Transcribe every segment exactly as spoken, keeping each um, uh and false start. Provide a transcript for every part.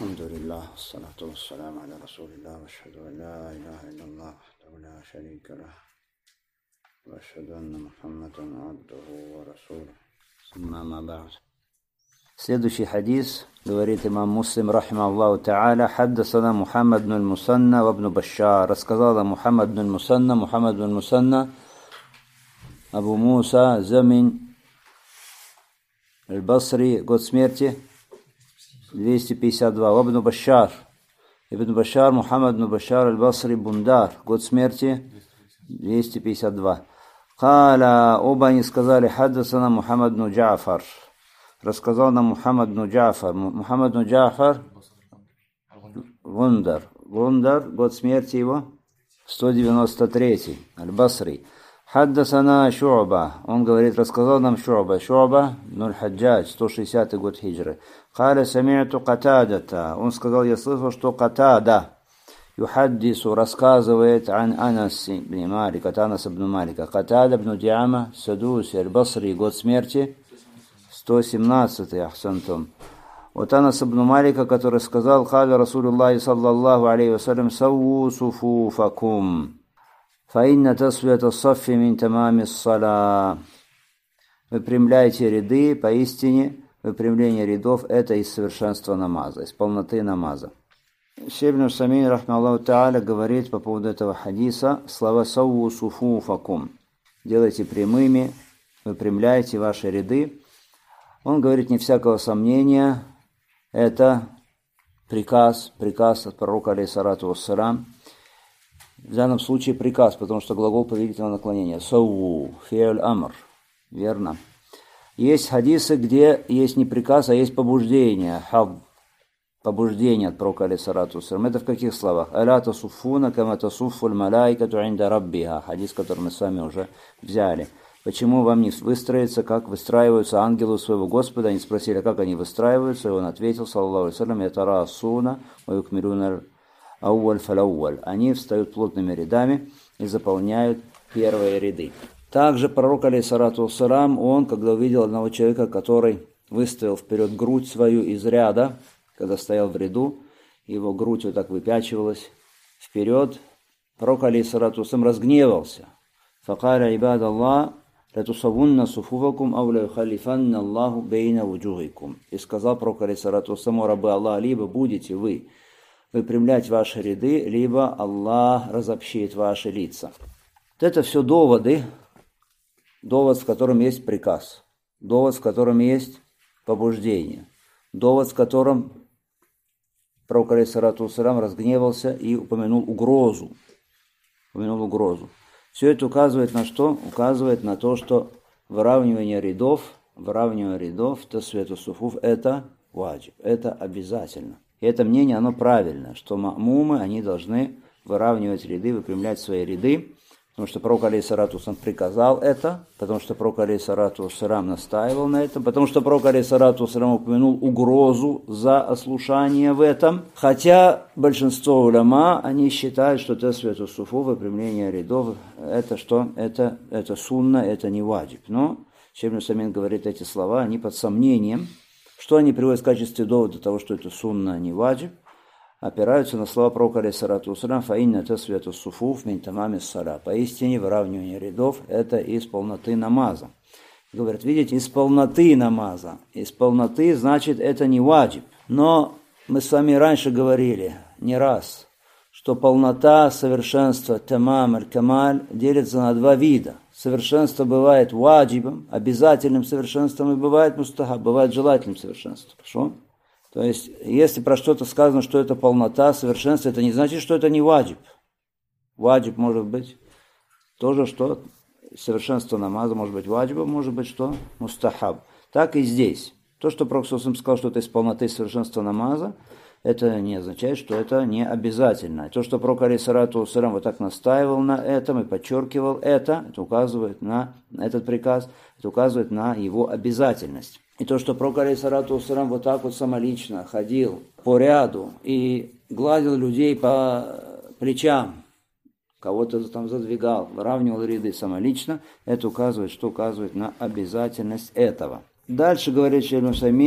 الحمد لله والصلاة والسلام على رسول الله وأشهد أن لا إله إلا الله وحده لا شريك له وأشهد أن محمدا عبده ورسوله ثم ما بعد. Следующий хадис, говорит имам Муслим, рахимахуллаху та'аля, хаддасана Мухаммад бн Мусанна ва бн Башшар. Рассказала Мухаммад бн Мусанна, Мухаммад бн Мусанна, Абу Муса, Замин, Аль-Басри, год смерти двести пятьдесят два. Ибн Башшар, Ибн Башшар, Мухаммад бн Башшар, Аль-Басри, Бундар, год смерти двести пятьдесят два. Каля, оба они сказали, хаддасана Мухаммад бн Джафар. Рассказал нам Мухаммад бн Джафар. Мухаммад бн Джафар, Гундар. Гундар, год смерти его сто девяносто третий. Аль-Басри. Хаддасана Шу'ба. Он говорит, рассказал нам Шу'ба. Шу'ба, бн Хаджадж, сто шестидесятый год хиджры. Каля сами'ту Катадата. Он сказал, я слышал, что Катада юхаддису рассказывает ан Анас бн Малика, от Анаса бн Малика. Катада бн Диама, Садуси, Аль-Басри, год смерти сто семнадцатый, ахсантум. Вот Анас ибн Малика, который сказал, «Халя Расулуллахи саллаллаху алейхи вассалям, савву суфуфакум, фаинна тасвията саффи мин тамами ссала». Выпрямляйте ряды, поистине выпрямление рядов – это из совершенства намаза, из полноты намаза. Шейх ибн Усаймин, рахмаллаху та'аля, говорит по поводу этого хадиса слова «савву суфуфакум». Делайте прямыми, выпрямляйте ваши ряды. Он говорит, не всякого сомнения, это приказ, приказ от пророка алейхиссалату вассалам. В данном случае приказ, потому что глагол повелительного наклонения. Савву, фи'ль амр. Верно. Есть хадисы, где есть не приказ, а есть побуждение. Хаб. Побуждение от пророка алейхиссалату вассалам. Это в каких словах? Аля тасуффуна кама тасуффуль малайкату инда раббиха. Хадис, который мы с вами уже взяли. Почему вам не выстроиться, как выстраиваются ангелы у своего Господа? Они спросили, как они выстраиваются, и он ответил, саллаллаху алейхи ва саллям, ятарасуна ва юкмилуна ауаль фалауаль. Они встают плотными рядами и заполняют первые ряды. Также пророк, алейхиссалату вассалям, он, когда увидел одного человека, который выставил вперед грудь свою из ряда, когда стоял в ряду, его грудь вот так выпячивалась вперед, пророк, алейхиссалату вассалям, разгневался. Факаля ибад Аллах, «Латусавунна суфуфакум ау ла юхаллифанна Аллаху бейна вуджухикум». И сказал пророк алейхиссалату вассалям, рабы Аллаха, либо будете вы выпрямлять ваши ряды, либо Аллах разобщит ваши лица. Вот это все доводы, довод, в котором есть приказ, довод, в котором есть побуждение, довод, в котором пророк алейхиссалату вассалям разгневался и упомянул угрозу, упомянул угрозу. Все это указывает на что? Указывает на то, что выравнивание рядов, выравнивание рядов, тасвияту суфуф, это ваджиб, это обязательно. И это мнение, оно правильное, что ма'мумы, они должны выравнивать ряды, выпрямлять свои ряды, потому что пророк алейхиссалату вассалям приказал это, потому что пророк алейхиссалату вассалям настаивал на этом, потому что пророк алейхиссалату вассалям упомянул угрозу за ослушание в этом. Хотя большинство уляма, они считают, что тасвияту суфуф, выпрямление рядов, это что? Это, это сунна, это не ваджиб. Но Шейх ибн Усаймин говорит эти слова, они под сомнением. Что они приводят в качестве довода того, что это сунна, а не ваджиб? Опираются на слова пророка алейхиссалату вассалям, фаинна тасвияту суфуф мин тамами ссала. Поистине выравнивание рядов – это из полноты намаза. Говорят, видите, из полноты намаза. Из полноты, значит, это не ваджиб. Но мы с вами раньше говорили не раз, что полнота, совершенство, тамам, аль-камаль делится на два вида. Совершенство бывает ваджибом, обязательным совершенством, и бывает мустахаб, бывает желательным совершенством. Хорошо? То есть, если про что-то сказано, что это полнота, совершенство, это не значит, что это не ваджиб. Ваджиб может быть тоже что? Совершенство намаза может быть ваджибом, может быть что? Мустахаб. Так и здесь. То, что пророк сказал, что это из полноты совершенства намаза, это не означает, что это не обязательно. То, что пророк алейхиссалату вассалям вот так настаивал на этом и подчеркивал это, это указывает на этот приказ, это указывает на его обязательность. И то, что пророк алейхиссалату вассалям вот так вот самолично ходил по ряду и гладил людей по плечам, кого-то там задвигал, выравнивал ряды самолично, это указывает, что указывает на обязательность этого. Дальше говорит Шейх ибн Усаймин,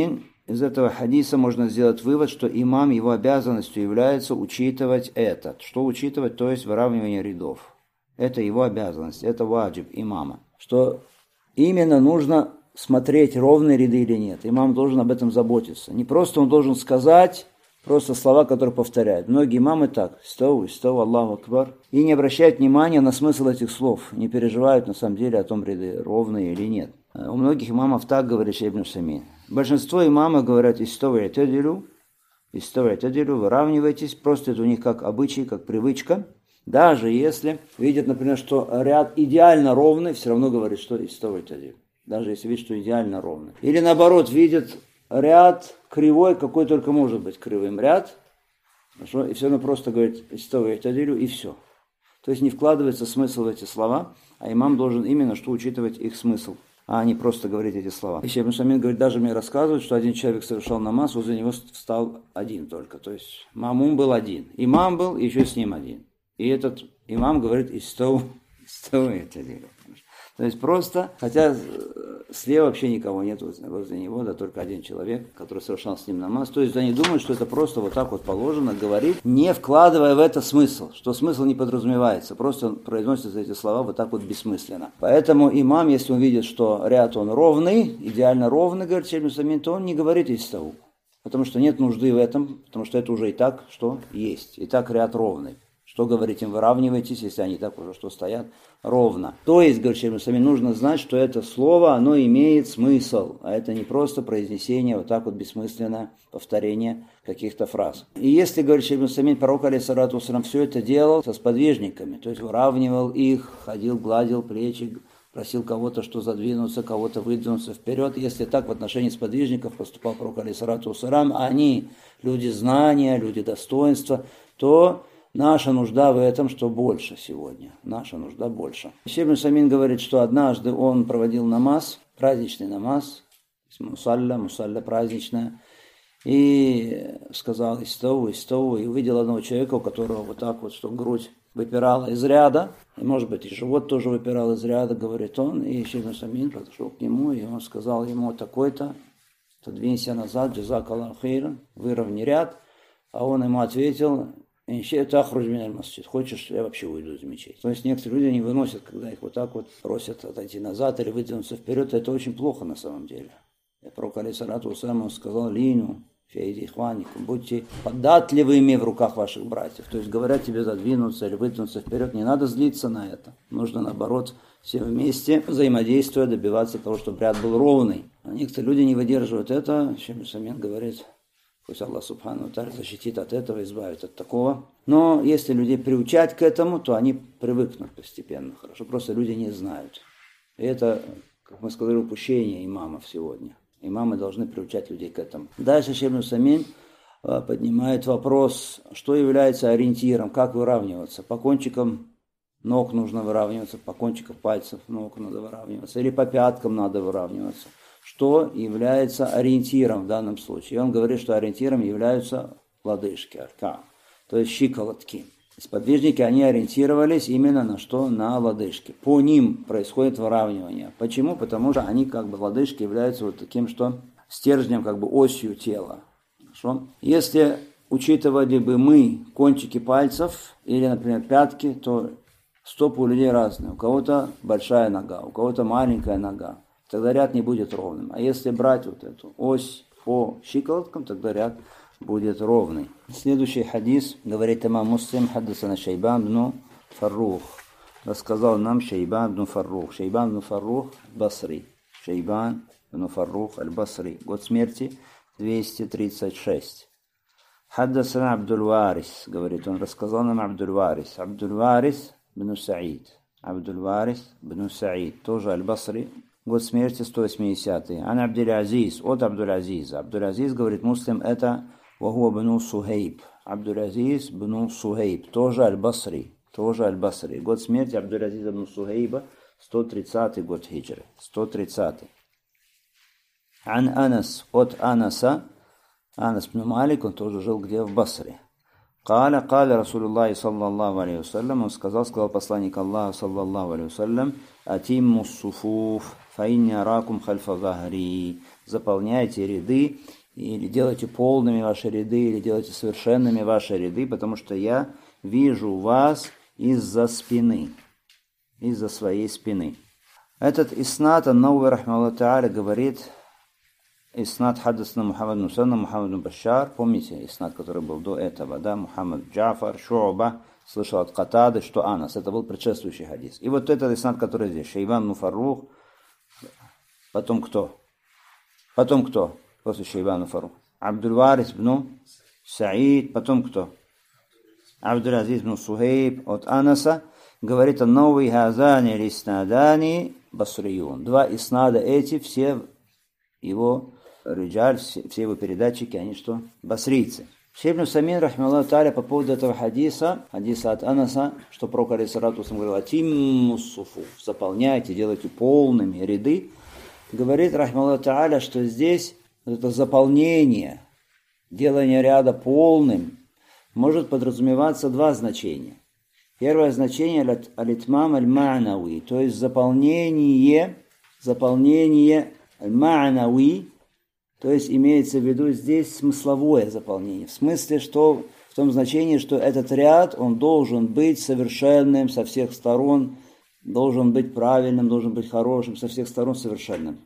из этого хадиса можно сделать вывод, что имам, его обязанностью является учитывать это. Что учитывать? То есть выравнивание рядов. Это его обязанность, это ваджиб имама. Что именно нужно смотреть, ровные ряды или нет. Имам должен об этом заботиться. Не просто он должен сказать просто слова, которые повторяют. Многие имамы так: «Истау, истау, Аллаху акбар». И не обращают внимания на смысл этих слов. Не переживают на самом деле о том, ряды ровные или нет. У многих имамов так говорит Шейх ибн Усаймин. Большинство имамов говорят: «Истау и'тадилу», «Истау и'тадилу», выравнивайтесь. Просто это у них как обычай, как привычка. Даже если видят, например, что ряд идеально ровный, все равно говорит, что «Истау и'тадилу». Даже если видят, что идеально ровный. Или наоборот, видят ряд кривой, какой только может быть кривым ряд. Хорошо? И все равно просто говорит «Истау и'тадилу» и все. То есть не вкладывается смысл в эти слова, а имам должен именно что учитывать их смысл, а не просто говорить эти слова. И Шейх ибн Усаймин говорит, даже мне рассказывают, что один человек совершал намаз, возле него встал один только. То есть мамум был один. Имам был, и еще с ним один. И этот имам говорит «Истау, истау и'тадилу». То есть просто, хотя слева вообще никого нет возле него, да только один человек, который совершал с ним намаз. То есть они думают, что это просто вот так вот положено говорить, не вкладывая в это смысл, что смысл не подразумевается, просто произносятся эти слова вот так вот бессмысленно. Поэтому имам, если он видит, что ряд он ровный, идеально ровный, говорит Шейх ибн Усаймин, то он не говорит «Истау», потому что нет нужды в этом, потому что это уже и так, что есть, и так ряд ровный. Что говорить им, выравнивайтесь, если они так уже что стоят ровно. То есть, говорит Шейх ибн Усаймин, нужно знать, что это слово, оно имеет смысл, а это не просто произнесение, вот так вот бессмысленное повторение каких-то фраз. И если, говорит Шейх ибн Усаймин, пророк алейхиссалату вассалям все это делал со сподвижниками, то есть выравнивал их, ходил, гладил плечи, просил кого-то, что задвинуться, кого-то выдвинуться вперед. Если так в отношении сподвижников поступал пророк алейхиссалату вассалям, а они люди знания, люди достоинства, то наша нужда в этом, что больше сегодня. Наша нужда больше. Шейх ибн Усаймин говорит, что однажды он проводил намаз, праздничный намаз, мусалля, мусалля праздничная, и сказал «Истау, истау», и увидел одного человека, у которого вот так вот, что грудь выпирала из ряда, и, может быть, и живот тоже выпирал из ряда, говорит он, и Шейх ибн Усаймин подошел к нему, и он сказал ему такой-то: «Двинься назад, джазак Аллаху хейран, выровни ряд», а он ему ответил: «Хочешь, я вообще уйду из мечети». То есть некоторые люди не выносят, когда их вот так вот просят отойти назад или выдвинуться вперед. Это очень плохо на самом деле. Пророк алейхиссалату вассалям сказал: «Лину, фейди хваникум», будьте податливыми в руках ваших братьев. То есть говорят тебе задвинуться или выдвинуться вперед, не надо злиться на это. Нужно наоборот все вместе, взаимодействуя, добиваться того, чтобы ряд был ровный. А некоторые люди не выдерживают это. Шейх ибн Усаймин говорит: пусть Аллах субхану ва тааля защитит от этого, избавит от такого. Но если людей приучать к этому, то они привыкнут постепенно. Хорошо, просто люди не знают. И это, как мы сказали, упущение имамов сегодня. Имамы должны приучать людей к этому. Дальше Шейх ибн Усаймин поднимает вопрос, что является ориентиром, как выравниваться. По кончикам ног нужно выравниваться, по кончикам пальцев ног надо выравниваться, или по пяткам надо выравниваться. Что является ориентиром в данном случае? И он говорит, что ориентиром являются лодыжки, арка, то есть щиколотки. Сподвижники, они ориентировались именно на что? На лодыжки. По ним происходит выравнивание. Почему? Потому что они, как бы, лодыжки являются вот таким, что стержнем, как бы осью тела. Хорошо? Если учитывали бы мы кончики пальцев или, например, пятки, то стопы у людей разные. У кого-то большая нога, у кого-то маленькая нога. Тогда ряд не будет ровным. А если брать вот эту ось по щиколоткам, тогда ряд будет ровный. Следующий хадис, говорит имам Муслим, хаддасана Шейбан бну Фаррух. Рассказал нам Шейбан бну Фаррух. Шейбан бну Фаррух Басри. Шейбан бну Фаррух аль-Басри. Год смерти двести тридцать шесть. Хаддасана Абдуль-Варис, говорит он, рассказал нам Абдуль-Варис. Абдуль-Варис бну Саид. Абдуль-Варис бну Саид. Тоже аль-Басри. Год смерти сто восьмидесятый. Ан Абдуль-Азиз, от Абдуль-Азиза. Абдуль-Азиз, говорит Муслим, это вахуа бну Сухейб. Абдуль-Азиз бну Сухейб, тоже аль-Басри. Тоже аль-Басри. Год смерти Абдуль-Азиза бну Сухейба, сто тридцатый год хиджры. сто тридцатый. Ан Анас, от Анаса. Анас бну Малик, он тоже жил где? В Басре. Каля, каля Расулуллахи саллаллаху алейхи вассалям, он сказал, сказал посланник Аллаха саллаллаху алейхи вассалям: «Атимму суфуф, фаинни аракум хальфа захри». Заполняйте ряды, или делайте полными ваши ряды, или делайте совершенными ваши ряды, потому что я вижу вас из-за спины, из-за своей спины. Этот иснат ан-Навави рахмахуллаху тааля говорит, иснат хаддасна Мухаммад бн Мусанна, Мухаммад бн Башар, помните иснат, который был до этого, да, Мухаммад Джафар, Шу'ба, слышал от Катады, что Анас, это был предшествующий хадис. И вот этот иснат, который здесь, Шейбан бн Фаррух, потом кто? Потом кто? После Шейбан бн Фаррух. Абдуль-Варис бн Саид, потом кто? Абдуль-Азиз бн Сухейб от Анаса, говорит ан-Навави хазани лиснадани басриюн. Два иснада эти, все его риджаль, все, все его передатчики, они что? Басрийцы. Шейх ибн Самин, рахмаллаху тааля, по поводу этого хадиса, хадиса от Анаса, что пророк алейхиссалату вассалям говорил, атимму суфуф, заполняйте, делайте полными ряды, говорит, рахмаллаху тааля, что здесь это заполнение, делание ряда полным, может подразумеваться два значения. Первое значение аль-итмам аль-ма'науи, то есть заполнение, заполнение аль-ма'науи, то есть имеется в виду здесь смысловое заполнение, в смысле, что в том значении, что этот ряд, он должен быть совершенным со всех сторон, должен быть правильным, должен быть хорошим, со всех сторон совершенным.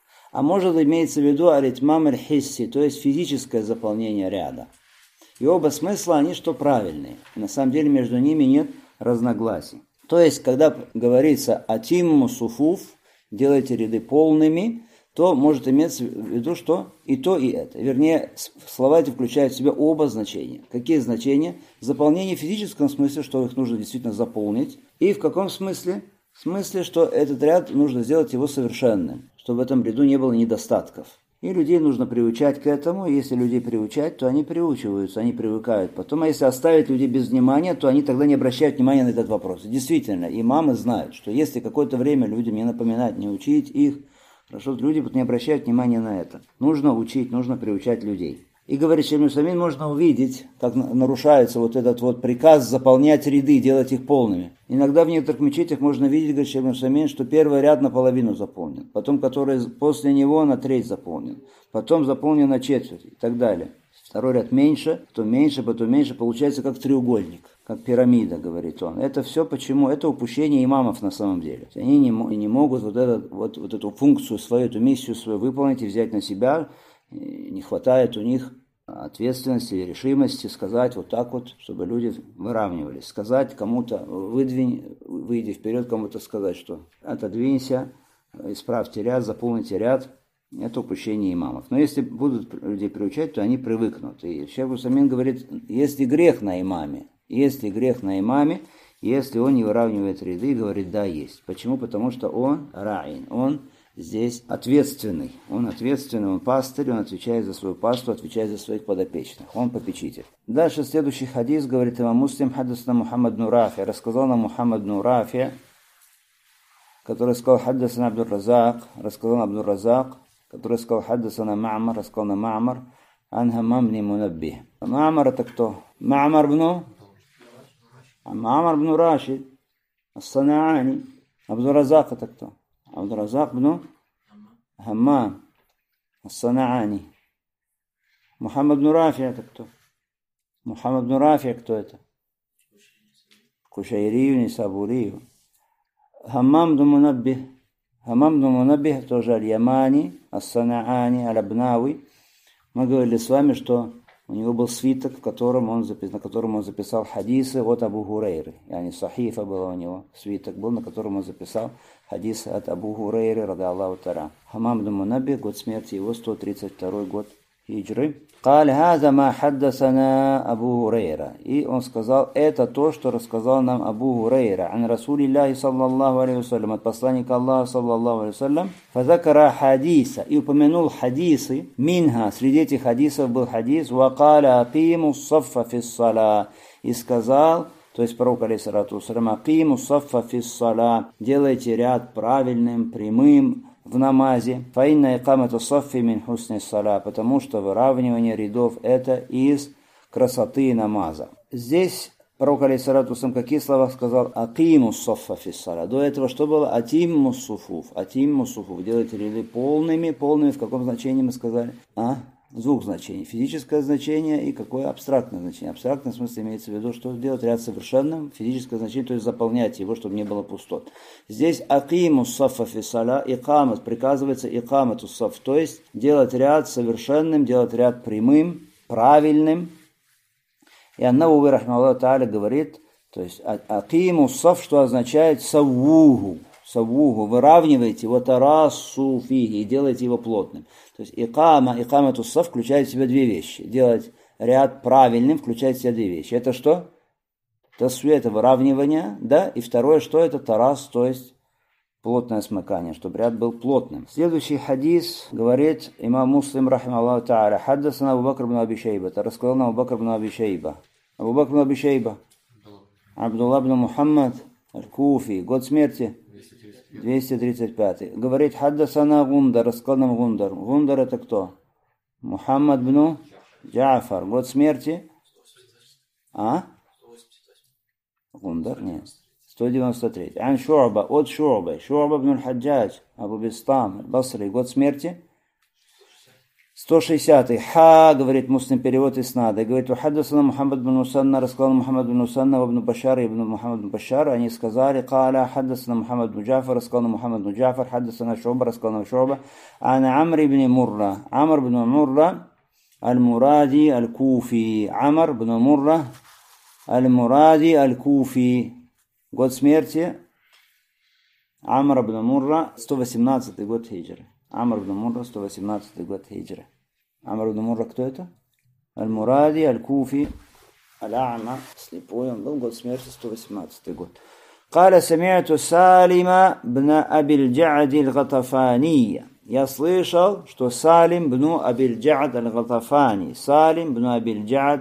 А может имеется в виду аль-итмам аль-хисси, то есть физическое заполнение ряда. И оба смысла, они что правильные. На самом деле между ними нет разногласий. То есть, когда говорится «атимму суфуф», делайте ряды полными, то может иметься в виду, что и то, и это. Вернее, слова эти включают в себя оба значения. Какие значения? Заполнение в физическом смысле, что их нужно действительно заполнить. И в каком смысле? В смысле, что этот ряд нужно сделать его совершенным, чтобы в этом ряду не было недостатков. И людей нужно приучать к этому, и если людей приучать, то они приучиваются, они привыкают. Потом, а если оставить людей без внимания, то они тогда не обращают внимания на этот вопрос. Действительно, имамы знают, что если какое-то время людям не напоминать, не учить их, хорошо, люди не обращают внимания на это. Нужно учить, нужно приучать людей. И, говорит Шейх ибн Усаймин, можно увидеть, как нарушается вот этот вот приказ заполнять ряды, делать их полными. Иногда в некоторых мечетях можно видеть, говорит Шейх ибн Усаймин, что первый ряд наполовину заполнен, потом который после него на треть заполнен, потом заполнен на четверть и так далее. Второй ряд меньше, потом меньше, потом меньше, получается как треугольник, как пирамида, говорит он. Это все почему? Это упущение имамов на самом деле. Они не, не могут вот, этот, вот, вот эту функцию свою, эту миссию свою выполнить и взять на себя. Не хватает у них ответственности и решимости сказать вот так вот, чтобы люди выравнивались. Сказать кому-то, выдвинь, выйди вперед, кому-то сказать, что отодвинься, исправьте ряд, заполните ряд. Это упущение имамов. Но если будут людей приучать, то они привыкнут. И Шейх ибн Усаймин говорит, если грех на имаме, если грех на имаме, если он не выравнивает ряды, говорит, да, есть. Почему? Потому что он раин, он здесь ответственный. Он ответственный, он пастырь, он отвечает за свою пасту, отвечает за своих подопечных. Он попечитель. Дальше следующий хадис, говорит имам Муслим, хаддасна Мухаммад бн Рафи. Рассказал нам Мухаммад бн Рафи, который сказал хаддасна Абдур-Разак, рассказал нам Абдур-Разак, который сказал хаддасна Ма'мар, рассказал нам Ма'мар, ан Хаммам бн Мунаббих. Ма'мар это кто? Ма'мар бн Ма'мар бн Рашид, ас-Санаани. Абдур-Разак это кто? Абдур-Разак бн Хаммам ас-Санаани. Мухаммад бн Рафи это кто? Мухаммад бн Рафи кто это? Кушайрию, Нисабурию. Хаммам бн Мунаббих. Хаммам бн Мунаббих тоже аль-Ямани, ас-Санаани, аль-Абнауи. Мы говорили с вами, что у него был свиток, в котором он запис... на котором он записал хадисы от Абу Хурейры. Yani сахифа была у него, свиток был, на котором он записал хадисы от Абу Хурейры, рады Аллаху тара. Хаммам бн Мунаббих, год смерти его, сто тридцать второй год хиджры. قال هذا ما حدثنا أبو هريرة. И он сказал, это то, что рассказал нам Абу Хурейра, عن رسول الله صلى الله عليه وسلم, от посланника Аллаха صلى الله عليه وسلم. فذكر حديث, и упомянул хадисы, минха, среди этих хадисов был хадис, وقال أقيموا الصف في الصلاة, и сказал, то есть пророк алейхиссалату вассалям, أقيموا الصف في الصلاة, делайте ряд правильным, прямым в намазе, фаинна икамату саффи мин хусни саля, потому что выравнивание рядов это из красоты намаза. Здесь пророк алейхиссалату вассалям какие слова сказал? Акиму саффа фи саля. До этого что было? Атимму суфуф. Атимму суфуф. Делайте ряды полными, полными в каком значении мы сказали? А? двух значений. Физическое значение и какое абстрактное значение. Абстрактное в смысле имеется в виду, что делать ряд совершенным. Физическое значение, то есть заполнять его, чтобы не было пустот. Здесь акиму сафа фисаля, икамат, приказывается икамату саф, то есть делать ряд совершенным, делать ряд прямым, правильным. И Ан-Навави рахмахуллаху тааля говорит, то есть акиму саф, что означает саввуху. Саввуху, выравнивайте его тарасу фиги и делайте его плотным. То есть икама, икамату саф включает в себя две вещи. Делать ряд правильным включает в себя две вещи. Это что? Тасвия, это выравнивание, да? И второе, что это? Тарас, то есть плотное смыкание, чтобы ряд был плотным. Следующий хадис говорит имам Муслим рахимахуллаху тааля. Хаддасана Абу Бакр бн Аби Шейба. Это рассказал нам Абу Бакр бн Аби Шейба. Абу Бакр бн Аби Шейба. Абдулла бн Мухаммад аль-Куфи. Год смерти двести тридцать пятый. Говорит, хаддасана Гундар, рассказал нам Гундар. Гундар это кто? Мухаммад бн Джафар. Год смерти? А? Гундар? Нет. сто девяносто три. Ан Шу'ба, от Шу'бы. Шу'ба бн аль-Хаджадж, Абу Бистам, Басри. Год смерти? сто шестидесятый. Ха, говорит Муслим, перевод иснада. Говорит, хаддасана Мухаммад бн Мусанна, рассказал Мухаммад бн Мусанна, ибн Башар, ибн Мухаммад бн Башар. Они сказали, каля, хаддасана Мухаммад бн Джафар, рассказал Мухаммад бн Джафар, хаддасана Шу'ба, рассказал Шу'ба. Ана Амр ибн Мурра. Амр бн Мурра, аль-Муради, аль-Куфи. Амр бн Мурра, аль-Муради, аль-Куфи. Год смерти Амр бн Мурра, сто восемнадцатый год хиджры. Амр бн Мурра, сто восемнадцатый год хиджры. Амр бн Мурра кто это? Аль-Муради, Аль-Куфи, Аль-А'ма, слепой, он был, год смерти сто восемнадцатый год. قال سمعت سالم بن أبي الجعد الغطفاني. Я слышал, что Салим бн Абиль-Джад аль-Гатафани. Салим бн Абиль-Джад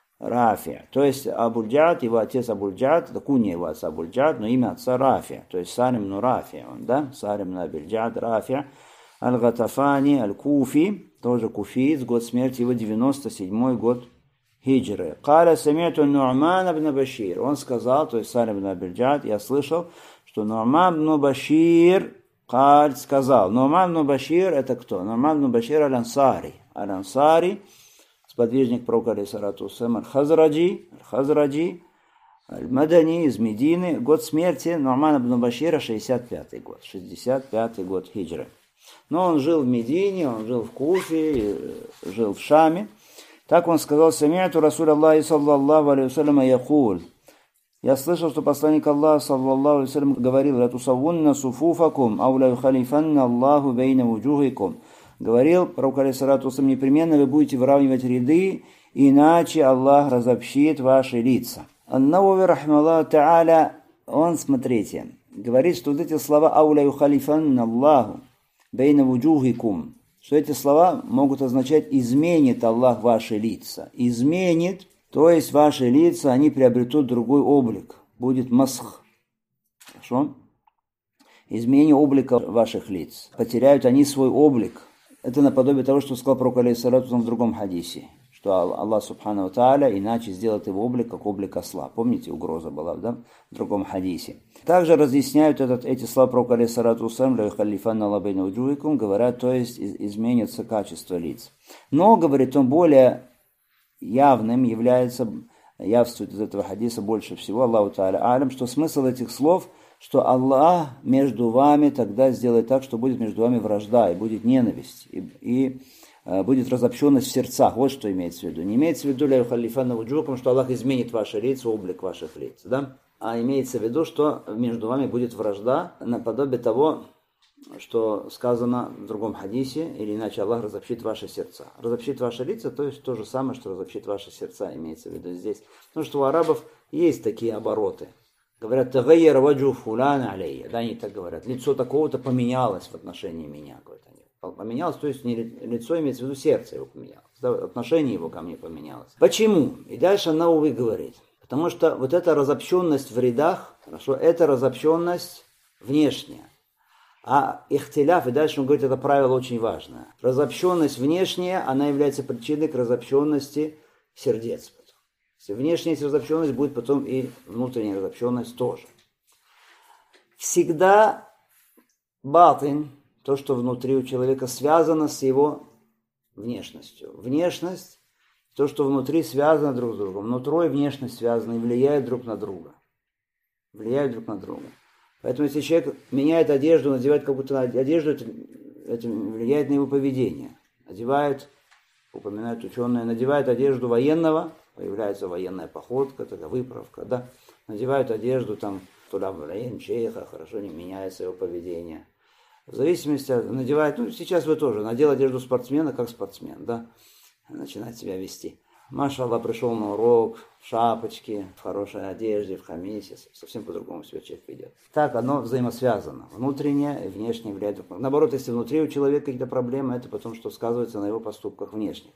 Рафи. То есть Абуль-Джад, его отец Абуль-Джад, это кунья его отца Абуль-Джад, но имя отца Рафи. То есть Салим бн Рафи, он, да? Салим бн Абиль-Джад Рафи. Аль-Гатафани, Аль-Куфи, тоже куфиец, год смерти его девяносто седьмой год хиджры. Каля самиту Ну'ман бн Башир. Он сказал, то есть Салим бн Абиль-Джад, я слышал, что Ну'ман бн Башир Каль сказал. Ну'ман бн Башир это кто? Ну'ман бн Башир Аль-Ансари. Аль-Ансари, сподвижник пророка алейхиссалату вассалям, Аль-Хазраджи, Аль-Хазраджи, Аль-Мадани из Медины. Год смерти Ну'мана бн Башира шестьдесят пятый год. шестьдесят пятый год хиджры. Но он жил в Медине, он жил в Куфе, жил в Шаме. Так он сказал, «Сами'ту Расуль Аллахи саллаллаху алейхи вассаляма якуль». Я слышал, что посланник Аллаха саллаллаху алейхи вассалям говорил, «Ла тусаввунна суфуфакум, ау ла юхалифанна Аллаху бейна вуджухикум». Говорил пророк алейхиссалату вассалям, непременно вы будете выравнивать ряды, иначе Аллах разобщит ваши лица. Ан-Навави рахмахуллаху тааля, он, смотрите, говорит, что вот эти слова «ау ла юхалифанна Аллаху бейна вуджухикум», что эти слова могут означать «изменит Аллах ваши лица». Изменит, то есть ваши лица, они приобретут другой облик. Будет масх. Хорошо? Изменение облика ваших лиц. Потеряют они свой облик. Это наподобие того, что сказал пророк алейхиссалату в другом хадисе. Что Аллах субхану тааля иначе сделает его облик, как облик осла. Помните, угроза была, да? В другом хадисе. Также разъясняют этот, эти слова пророка алейхиссалату вассалям, говорят, то есть изменится качество лиц. Но, говорит он, более явным является, явствует из этого хадиса больше всего, Аллаху тааля алям, что смысл этих слов, что Аллах между вами тогда сделает так, что будет между вами вражда, и будет ненависть, и, и э, будет разобщенность в сердцах. Вот что имеется в виду. Не имеется в виду, что Аллах изменит ваши лица, облик ваших лиц, да? А имеется в виду, что между вами будет вражда, наподобие того, что сказано в другом хадисе, или иначе Аллах разобщит ваши сердца. Разобщит ваши лица, то есть то же самое, что разобщит ваши сердца, имеется в виду здесь. Потому что у арабов есть такие обороты. Говорят, «Тагайяр ваджу фуляна алейя». Да, они так говорят. Лицо такого-то поменялось в отношении меня. Говорят они. Поменялось, то есть не лицо, имеется в виду сердце его поменялось. Да, отношение его ко мне поменялось. Почему? И дальше Науви говорит. Потому что вот эта разобщенность в рядах, хорошо, это разобщенность внешняя. А ихтиляф, и дальше он говорит, это правило очень важное. Разобщенность внешняя, она является причиной к разобщенности сердец. Внешняя разобщенность будет потом и внутренняя разобщенность тоже. Всегда батин, то, что внутри у человека, связано с его внешностью. Внешность, то, что внутри связано друг с другом. Нутро и внешность связаны и влияют друг на друга. Влияют друг на друга. Поэтому если человек меняет одежду, надевает какую-то одежду, это, это влияет на его поведение. Надевает, упоминают ученые, надевает одежду военного, появляется военная походка, тогда выправка, да. Надевают одежду там, туда в чеха, хорошо не меняется его поведение. В зависимости от, надевает, ну сейчас вы тоже, надел одежду спортсмена, как спортсмен, да, начинает себя вести. Машаллах, пришел на урок, в шапочке, в хорошей одежде, в хамисе, совсем по-другому себя человек ведет. Так оно взаимосвязано. Внутреннее и внешнее влияет друг на друга. Наоборот, если внутри у человека какие-то проблемы, это потом что сказывается на его поступках внешних.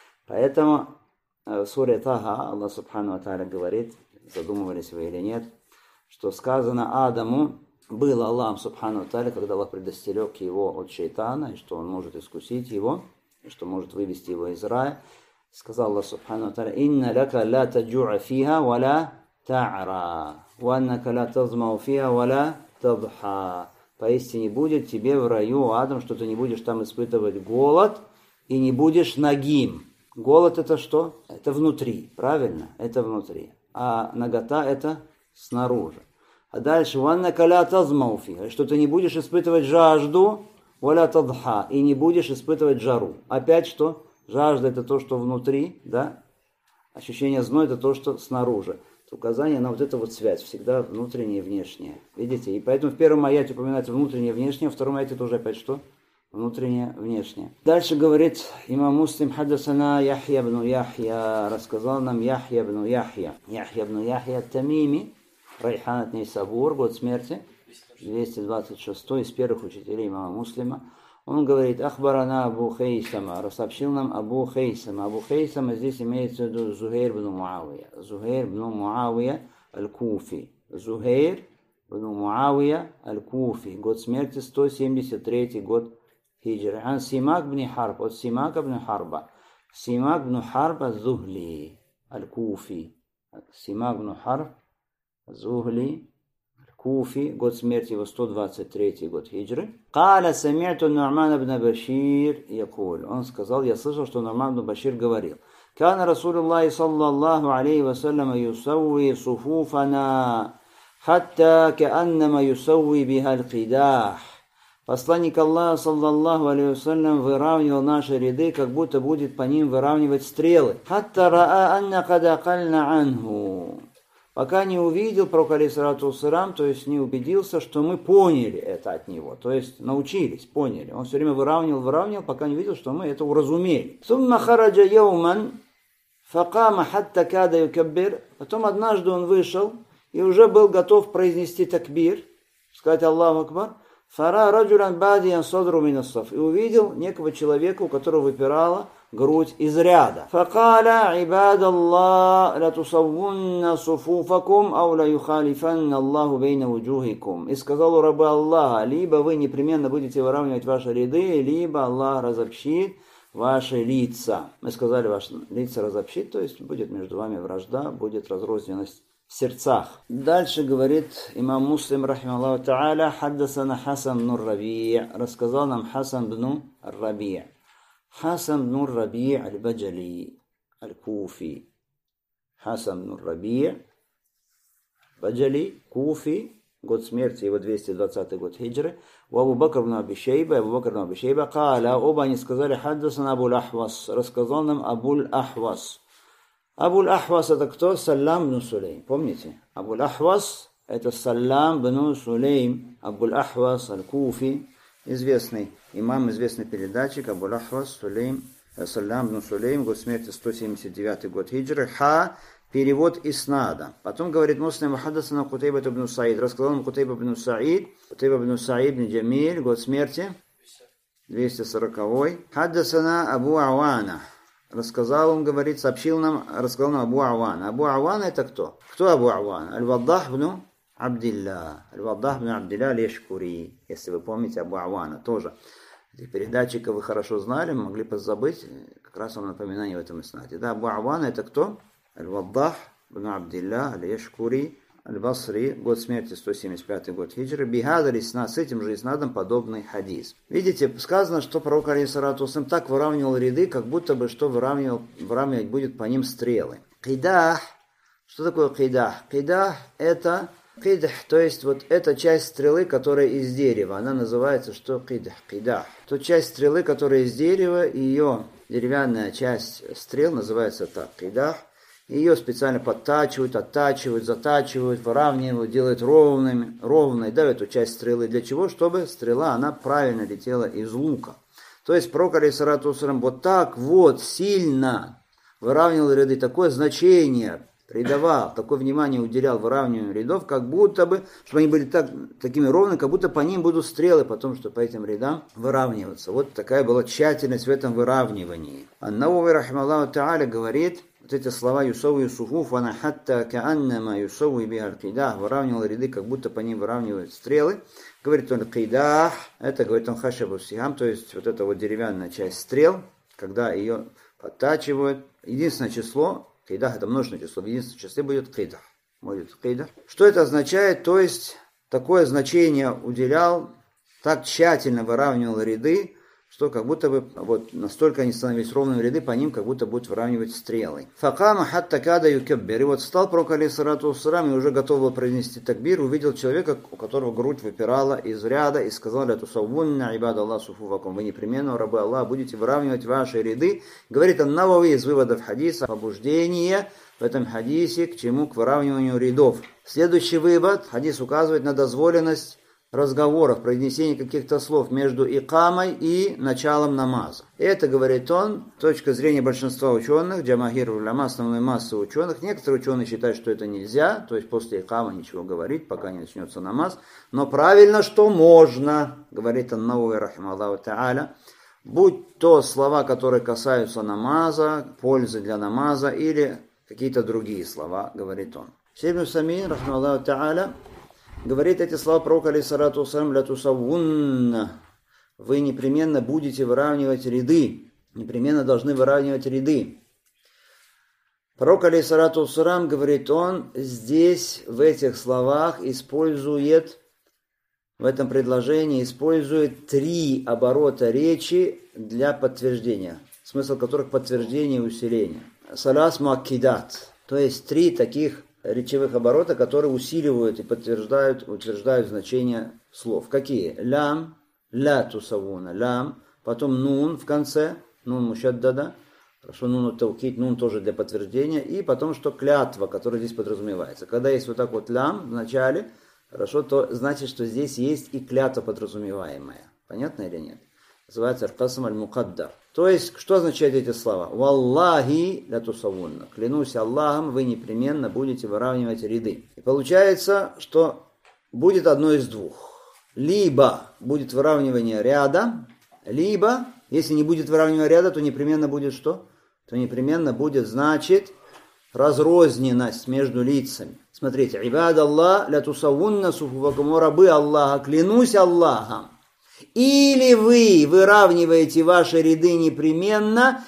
Поэтому в суре Таха Аллах Субхану ва Тааля говорит, задумывались вы или нет, что сказано Адаму, было Аллахом Субхану ва Тааля, когда Аллах предостерег его от шайтана, и что он может искусить его, и что может вывести его из рая. Сказал Аллах Субхану ва Тааля: «Инна лака ла таджу'a фиха ва ла та'ра, ва аннака ла тазмау фиха ва ла тадха». Поистине будет тебе в раю, Адам, что ты не будешь там испытывать голод и не будешь нагим. Голод это что? Это внутри, правильно? Это внутри. А нагота это снаружи. А дальше: «Ва аннака ла тазмау фиха», что ты не будешь испытывать жажду, ва ла тадха, и не будешь испытывать жару. Опять что? Жажда – это то, что внутри, да? Ощущение зноя – это то, что снаружи. Это указание на вот эту вот связь, всегда внутреннее и внешнее. Видите? И поэтому в первом аяте упоминается внутреннее и внешнее, в втором аяте тоже опять что? Внутреннее, внешнее. Дальше говорит имам Муслим: «Хаддасана Яхья бну Яхья», рассказал нам Яхья бну Яхья. Яхья бну Яхья Тамими, Райхан ат-Нейсабур, год смерти, двести двадцать шестой, из первых учителей имама Муслима. Он говорит: «Ахбарана Абу Хейсама», сообщил нам Абу Хейсама. Абу Хейсама здесь имеется в виду Зухейр бну Муавия. Зухейр бну Муавия аль-Куфи. Зухейр бну Муавия аль-Куфи. Год смерти сто семьдесят третий год хиджры. Ан Симак бни Харб. От Симака бни Харба. Симак бну Харб az-Зухли аль-Куфи. Симак бну Харб az-Зухли Куфи, год смерти его сто двадцать третий год хиджры. Каля сами'ту Ну'ман ибн Башир якуль. Он сказал: я слышал, что Ну'ман ибн Башир говорил: Кана Расулуллахи саллаллаху алейхи вассалям юсауи суфуфана хатта кааннама юсауи биха аль-кидах. Посланник Аллаха саллаллаху алейхи вассалям выравнивал наши ряды, как будто будет по ним выравнивать стрелы. Хатта раа анна кад акальна анху. Пока не увидел, пророк алейхиссалату вассалям, то есть не убедился, что мы поняли это от него, то есть научились, поняли. Он все время выравнивал, выравнивал, пока не видел, что мы это уразумели. Сумма хараджа яуман факама хатта када юкаббир. Потом однажды он вышел и уже был готов произнести такбир, сказать Аллаху Акбар. Фара раджулян бадиян содру минассаф. И увидел некого человека, у которого выпирала грудь из ряда. Факаля ибадаллах ла тусаввунна суфуфакум ау ла юхалифанна Аллаху бейна вуджухикум. И сказал у раба Аллаха: либо вы непременно будете выравнивать ваши ряды, либо Аллах разобщит ваши лица. Мы сказали, ваши лица разобщит, то есть будет между вами вражда, будет разрозненность в сердцах. Дальше говорит имам Муслим, рахималлаху та'аля: хаддасана Хасан бну Раби', рассказал нам Хасан бну Раби'. Хасан бну Раби' аль-Баджали аль-Куфи. Хасан бну Раби' Баджали, Куфи, год смерти его двести двадцатый год хиджры. У Абу Бакр бну Аби Шейба, Абу Бакр бну Аби Шейба, каля, оба они сказали: хаддасана Абуль Ахвас, рассказал нам Абуль Ахвас. Абуль Ахвас это кто? Саллам бну Сулейм. Помните? Абуль Ахвас это Саллам бну Сулейм. Абуль Ахвас аль-Куфи, известный имам, известный передатчик. Абуль Ахвас Сулейм, Саллам бну Сулейм, год смерти сто семьдесят девятый год хиджры. Ха, перевод иснада. Потом говорит Муслим: хаддасана Кутайба ибн Саид, рассказал нам Кутайба ибн Саид. Кутайба ибн Саид ибн Джамиль, год смерти двести сороковой. Хаддасана Абу Авана. Рассказал, он говорит, сообщил нам, рассказал нам Абу Авана. Абу Авана это кто? Кто Абу Авана? Аль-Ваддах бну Абдилля. Аль-Ваддах бну Абдилля аль-Яшкури. Если вы помните, Абу Авана тоже. Этих передатчиков вы хорошо знали, могли позабыть. Как раз вам напоминание в этом иснаде. Да, Абу Авана это кто? Аль-Ваддах бну Абдилля аль-Яшкури аль-Басри, год смерти сто семьдесят пятый год хиджры, бихадар иснад, с этим же иснадом подобный хадис. Видите, сказано, что пророк алейхиссалату вассалям так выравнивал ряды, как будто бы что выравнивал, выравнивать будет по ним стрелы. Кидах, что такое кидах? Кидах это кидах, то есть вот эта часть стрелы, которая из дерева, она называется что кидах, кидах. То часть стрелы, которая из дерева, ее деревянная часть стрел называется так, кидах. Ее специально подтачивают, оттачивают, затачивают, выравнивают, делают ровными, ровной, да, эту часть стрелы. Для чего? Чтобы стрела, она правильно летела из лука. То есть пророк алейхиссалату вассалям вот так вот сильно выравнивал ряды, такое значение придавал, такое внимание уделял выравниванию рядов, как будто бы, чтобы они были так, такими ровными, как будто по ним будут стрелы, потом, что по этим рядам выравниваться. Вот такая была тщательность в этом выравнивании. Ан-Навави рахимахуллаху та'аля говорит, вот эти слова «Юсауи суфуф, вана хатта кааннама юсауи бихаль кидах», выравнивал ряды, как будто по ним выравнивают стрелы. Говорит он «кидах», это, говорит он «хашабу сихам», то есть вот эта вот деревянная часть стрел, когда ее подтачивают. Единственное число, кидах это множественное число, в единственном числе будет кидах. Будет кидах. Что это означает? То есть такое значение уделял, так тщательно выравнивал ряды, что как будто бы вот настолько они становились ровными ряды, по ним как будто будут выравнивать стрелы. Факама хатта када юкаббир. И вот встал пророк алейхиссалату вассалям и уже готов был произнести такбир, увидел человека, у которого грудь выпирала из ряда, и сказал: «Ля тусаввунна ибад Аллах суфуфакум». Вы непременно, рабы Аллаха, будете выравнивать ваши ряды. Говорит Ан-Навави из выводов хадиса побуждение в этом хадисе к чему? К выравниванию рядов. Следующий вывод. Хадис указывает на дозволенность разговоров, произнесения каких-то слов между икамой и началом намаза. Это, говорит он, точка зрения большинства ученых, джамахир уляма, основной массы ученых. Некоторые ученые считают, что это нельзя, то есть после икамы ничего говорить, пока не начнется намаз. Но правильно, что можно, говорит Ан-Навави рахимахуллаху та'аля, будь то слова, которые касаются намаза, пользы для намаза, или какие-то другие слова, говорит он. Шейх ибн Усаймин рахимахуллаху та'аля говорит эти слова пророка алейхиссалату вассалям: «Ля тусаввунна». Вы непременно будете выравнивать ряды. Непременно должны выравнивать ряды. Пророк алейхиссалату вассалям, говорит он, здесь в этих словах использует, в этом предложении использует три оборота речи для подтверждения, смысл которых подтверждение и усиление. Салас муаккидат, то есть три таких речевых оборота, которые усиливают и подтверждают, утверждают значение слов. Какие? Лям, ля тусавуна, лям, потом нун в конце, нун мушаддада, хорошо, нун таукид, нун тоже для подтверждения, и потом что клятва, которая здесь подразумевается. Когда есть вот так вот лям в начале, хорошо, то значит, что здесь есть и клятва подразумеваемая. Понятно или нет? Называется ар-касам аль-мукаддар. То есть, что означают эти слова? «Валлахи ля тусавунна». Клянусь Аллахом, вы непременно будете выравнивать ряды. И получается, что будет одно из двух. Либо будет выравнивание ряда, либо, если не будет выравнивания ряда, то непременно будет что? То непременно будет, значит, разрозненность между лицами. Смотрите, «Ибад Аллах ля тусавунна суфуфакум», рабы Аллаха, клянусь Аллахом. Или вы выравниваете ваши ряды непременно,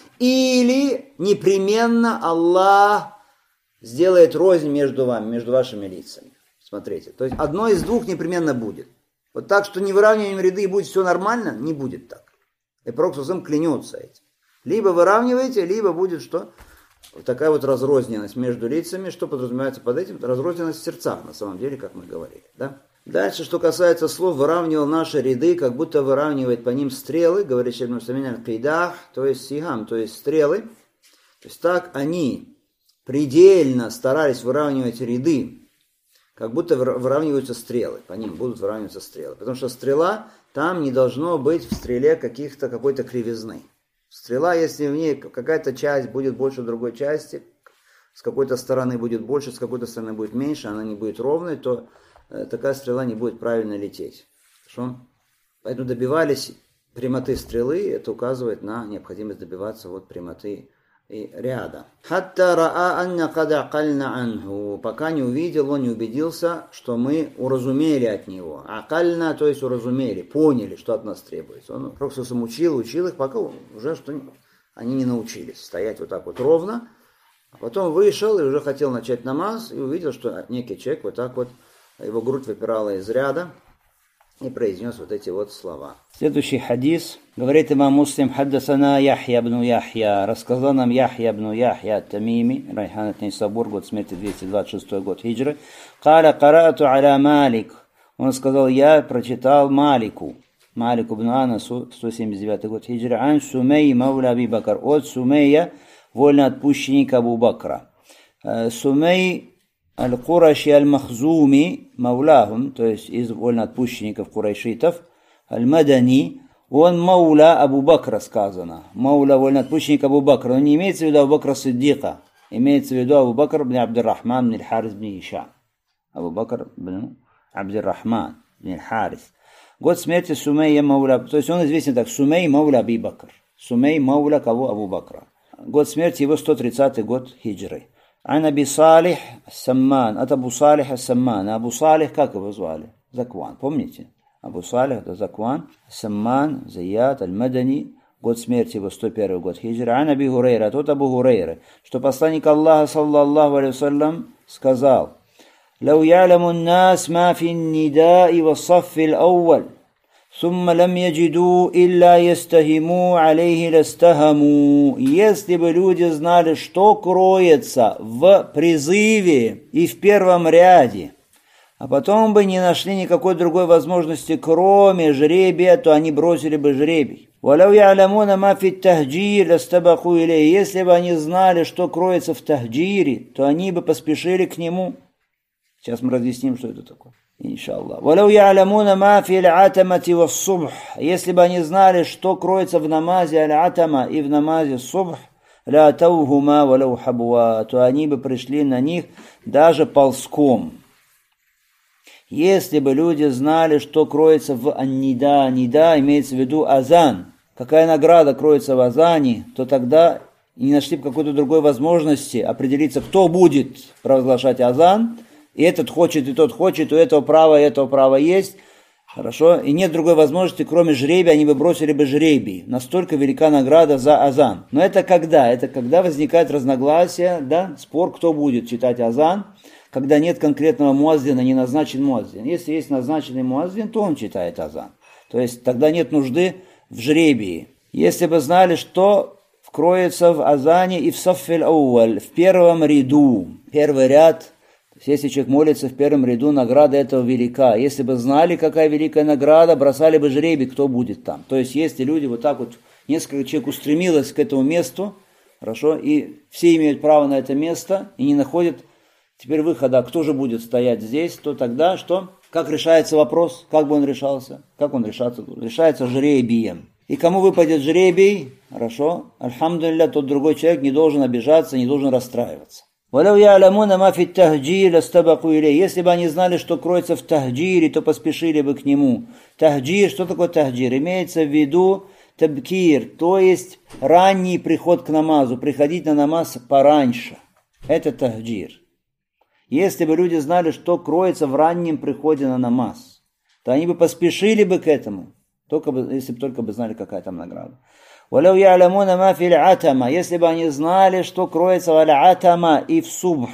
или непременно Аллах сделает рознь между вами, между вашими лицами. Смотрите, то есть одно из двух непременно будет. Вот так, что не выравниваем ряды и будет все нормально, не будет так. И пророк сам клянется этим. Либо выравниваете, либо будет что? Вот такая вот разрозненность между лицами. Что подразумевается под этим? Разрозненность в сердцах, на самом деле, как мы говорили, да? Дальше, что касается слов, выравнивал наши ряды, как будто выравнивает по ним стрелы, говорит Шейх ибн Усаймин аль-кидах, то есть сихам, то есть стрелы. То есть так они предельно старались выравнивать ряды, как будто выравниваются стрелы, по ним будут выравниваться стрелы. Потому что стрела, там не должно быть в стреле каких-то, какой-то кривизны. Стрела, если в ней какая-то часть будет больше другой части, с какой-то стороны будет больше, с какой-то стороны будет меньше, она не будет ровной, то такая стрела не будет правильно лететь. Хорошо? Поэтому добивались прямоты стрелы, это указывает на необходимость добиваться вот прямоты и ряда. Хатта раа анна кад акальна анху, пока не увидел, он не убедился, что мы уразумели от него. Акальна, то есть уразумели, поняли, что от нас требуется. Он просто сам учил, учил их, пока уже что они не научились стоять вот так вот ровно, А потом вышел и уже хотел начать намаз, и увидел, что некий человек вот так вот, его грудь выпирала из ряда, и произнес вот эти вот слова. Следующий хадис. Говорит имам Муслим: «Хаддасана Яхья ибн Яхья». Рассказал нам Яхья ибн Яхья Тамими, Райхан ат-Нейсабур, год смерти двести двадцать шестой год хиджры. «Каля караату аля Малик». Он сказал: я прочитал Малику. Малику ибн Анасу, сто семьдесят девятый год хиджры. «Ан Сумей мауля Аби Бакр». От Сумея, вольноотпущенника Абу Бакра. Сумей аль-Кураши аль-Махзуми, мауляхум, то есть из вольноотпущенников курайшитов, аль-Мадани, он мауля Абу Бакра сказано. Мауля вольноотпущенник Абу Бакра. Но не имеется в виду Абу Бакра Сиддика. Имеется в виду Абу Бакр бн Абдир-Рахман бн Харис бн Ишам. Абу Бакр бн Абдир-Рахман бн Харис. Год смерти Сумейя мауля, то есть он известен так: Сумей мауля Аби Бакр. Сумей мауля кого? Абу Бакра. Год смерти его сто тридцатый год хиджры. Ан Аби Салих Самман, от Абу Салиха Саммана. Абу Салих, как его звали? Закван, помните? Абу Салих, это Закван, Самман, Заяд, Аль-Мадани, год смерти его сто первый год хиджры. Ан Аби Хурейра, от Абу Хурейры, что посланник Аллаха, саллаллаху алейхи вассалям, сказал: «Лау я'ламу н-нас ма фи н-нида'i ва-ссаффи л-ауваль, сумма лам яджиду илля ястахиму алейхи ластахаму». Если бы люди знали, что кроется в призыве и в первом ряде, а потом бы не нашли никакой другой возможности, кроме жребия, то они бросили бы жребий. «Валяу я'ламуна ма фи т-тахджир ластабаху илейхи». Если бы они знали, что кроется в тахджире, то они бы поспешили к нему. Сейчас мы разъясним, что это такое. Иншаллах. «Валяу я'ламуна ма фи л-атамати ва-ссубх». Если бы они знали, что кроется в намазе аль-атама и в намазе субх, ля таухума валяу хабуа, то они бы пришли на них даже ползком. Если бы люди знали, что кроется в ан-нида, нида имеется в виду азан, какая награда кроется в азане, то тогда не нашли бы какой-то другой возможности определиться, кто будет провозглашать азан. И этот хочет, и тот хочет, у этого права, и этого права есть. Хорошо? И нет другой возможности, кроме жребия, они бы бросили бы жребий. Настолько велика награда за азан. Но это когда? Это когда возникает разногласие, да, спор, кто будет читать азан, когда нет конкретного муаззина, не назначен муаззин. Если есть назначенный муаззин, то он читает азан. То есть тогда нет нужды в жребии. Если бы знали, что вкроется в азане и в саффиль ауаль, в первом ряду, первый ряд. Если человек молится в первом ряду, награда этого велика. Если бы знали, какая великая награда, бросали бы жребий, кто будет там. То есть, если люди вот так вот, несколько человек устремилось к этому месту, хорошо, и все имеют право на это место, и не находят теперь выхода, кто же будет стоять здесь, то тогда что? Как решается вопрос? Как бы он решался? Как он решается? Решается жребием. И кому выпадет жребий, хорошо, альхамдулилля, тот другой человек не должен обижаться, не должен расстраиваться. «Валяу я'ламуна ма фи т-тахджир ластабаку илейхи». Если бы они знали, что кроется в тахджире, то поспешили бы к нему. Тахджир, что такое тахджир? Имеется в виду табкир, то есть ранний приход к намазу, приходить на намаз пораньше. Это тахджир. Если бы люди знали, что кроется в раннем приходе на намаз, то они бы поспешили бы к этому, только бы, если бы только бы знали, какая там награда. «Валяу я'ламуна ма фи л-атама». Если бы они знали, что кроется в аль-атама и в субх,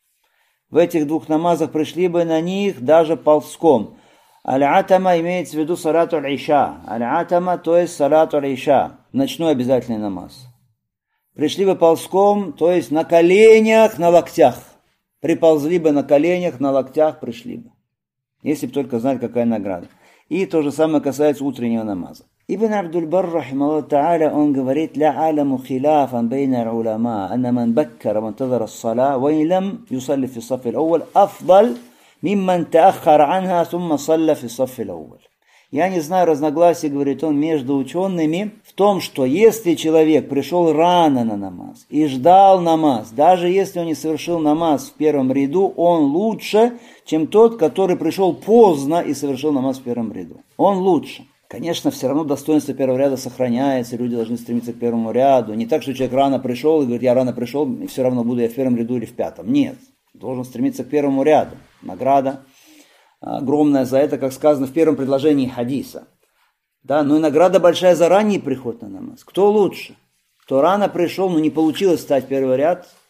в этих двух намазах пришли бы на них даже ползком. Аль-атама имеется в виду салату аль-иша. Аль-атама, то есть салату аль-иша, ночной обязательный намаз. Пришли бы ползком, то есть на коленях, на локтях. Приползли бы на коленях, на локтях пришли бы. Если бы только знали, какая награда. И то же самое касается утреннего намаза. Ибн Абдуль-Барр, рахимахуллах та'аля, он говорит: «Ля аляму хиляфан бейна аль-уляма, анна ман баккара ман тазара ас-сала, ва ин лам юсалли фи ас-саффи ал-аввал, афдал мимман тааххара анха, сумма салля фи ас-саффи ал-аввал». Я не знаю разногласий, говорит он, между учеными в том, что если человек пришел рано на намаз и ждал намаз, даже если он не совершил намаз в первом ряду, он лучше, чем тот, который пришел поздно и совершил намаз в первом ряду. Он лучше. Конечно, все равно достоинство первого ряда сохраняется, люди должны стремиться к первому ряду. Не так, что человек рано пришел и говорит: я рано пришел, и все равно буду я в первом ряду или в пятом. Нет, должен стремиться к первому ряду. Награда огромная за это, как сказано в первом предложении хадиса. Да, но и награда большая за ранний приход на намаз. Кто лучше? Кто рано пришел, но не получилось встать в первый ряд,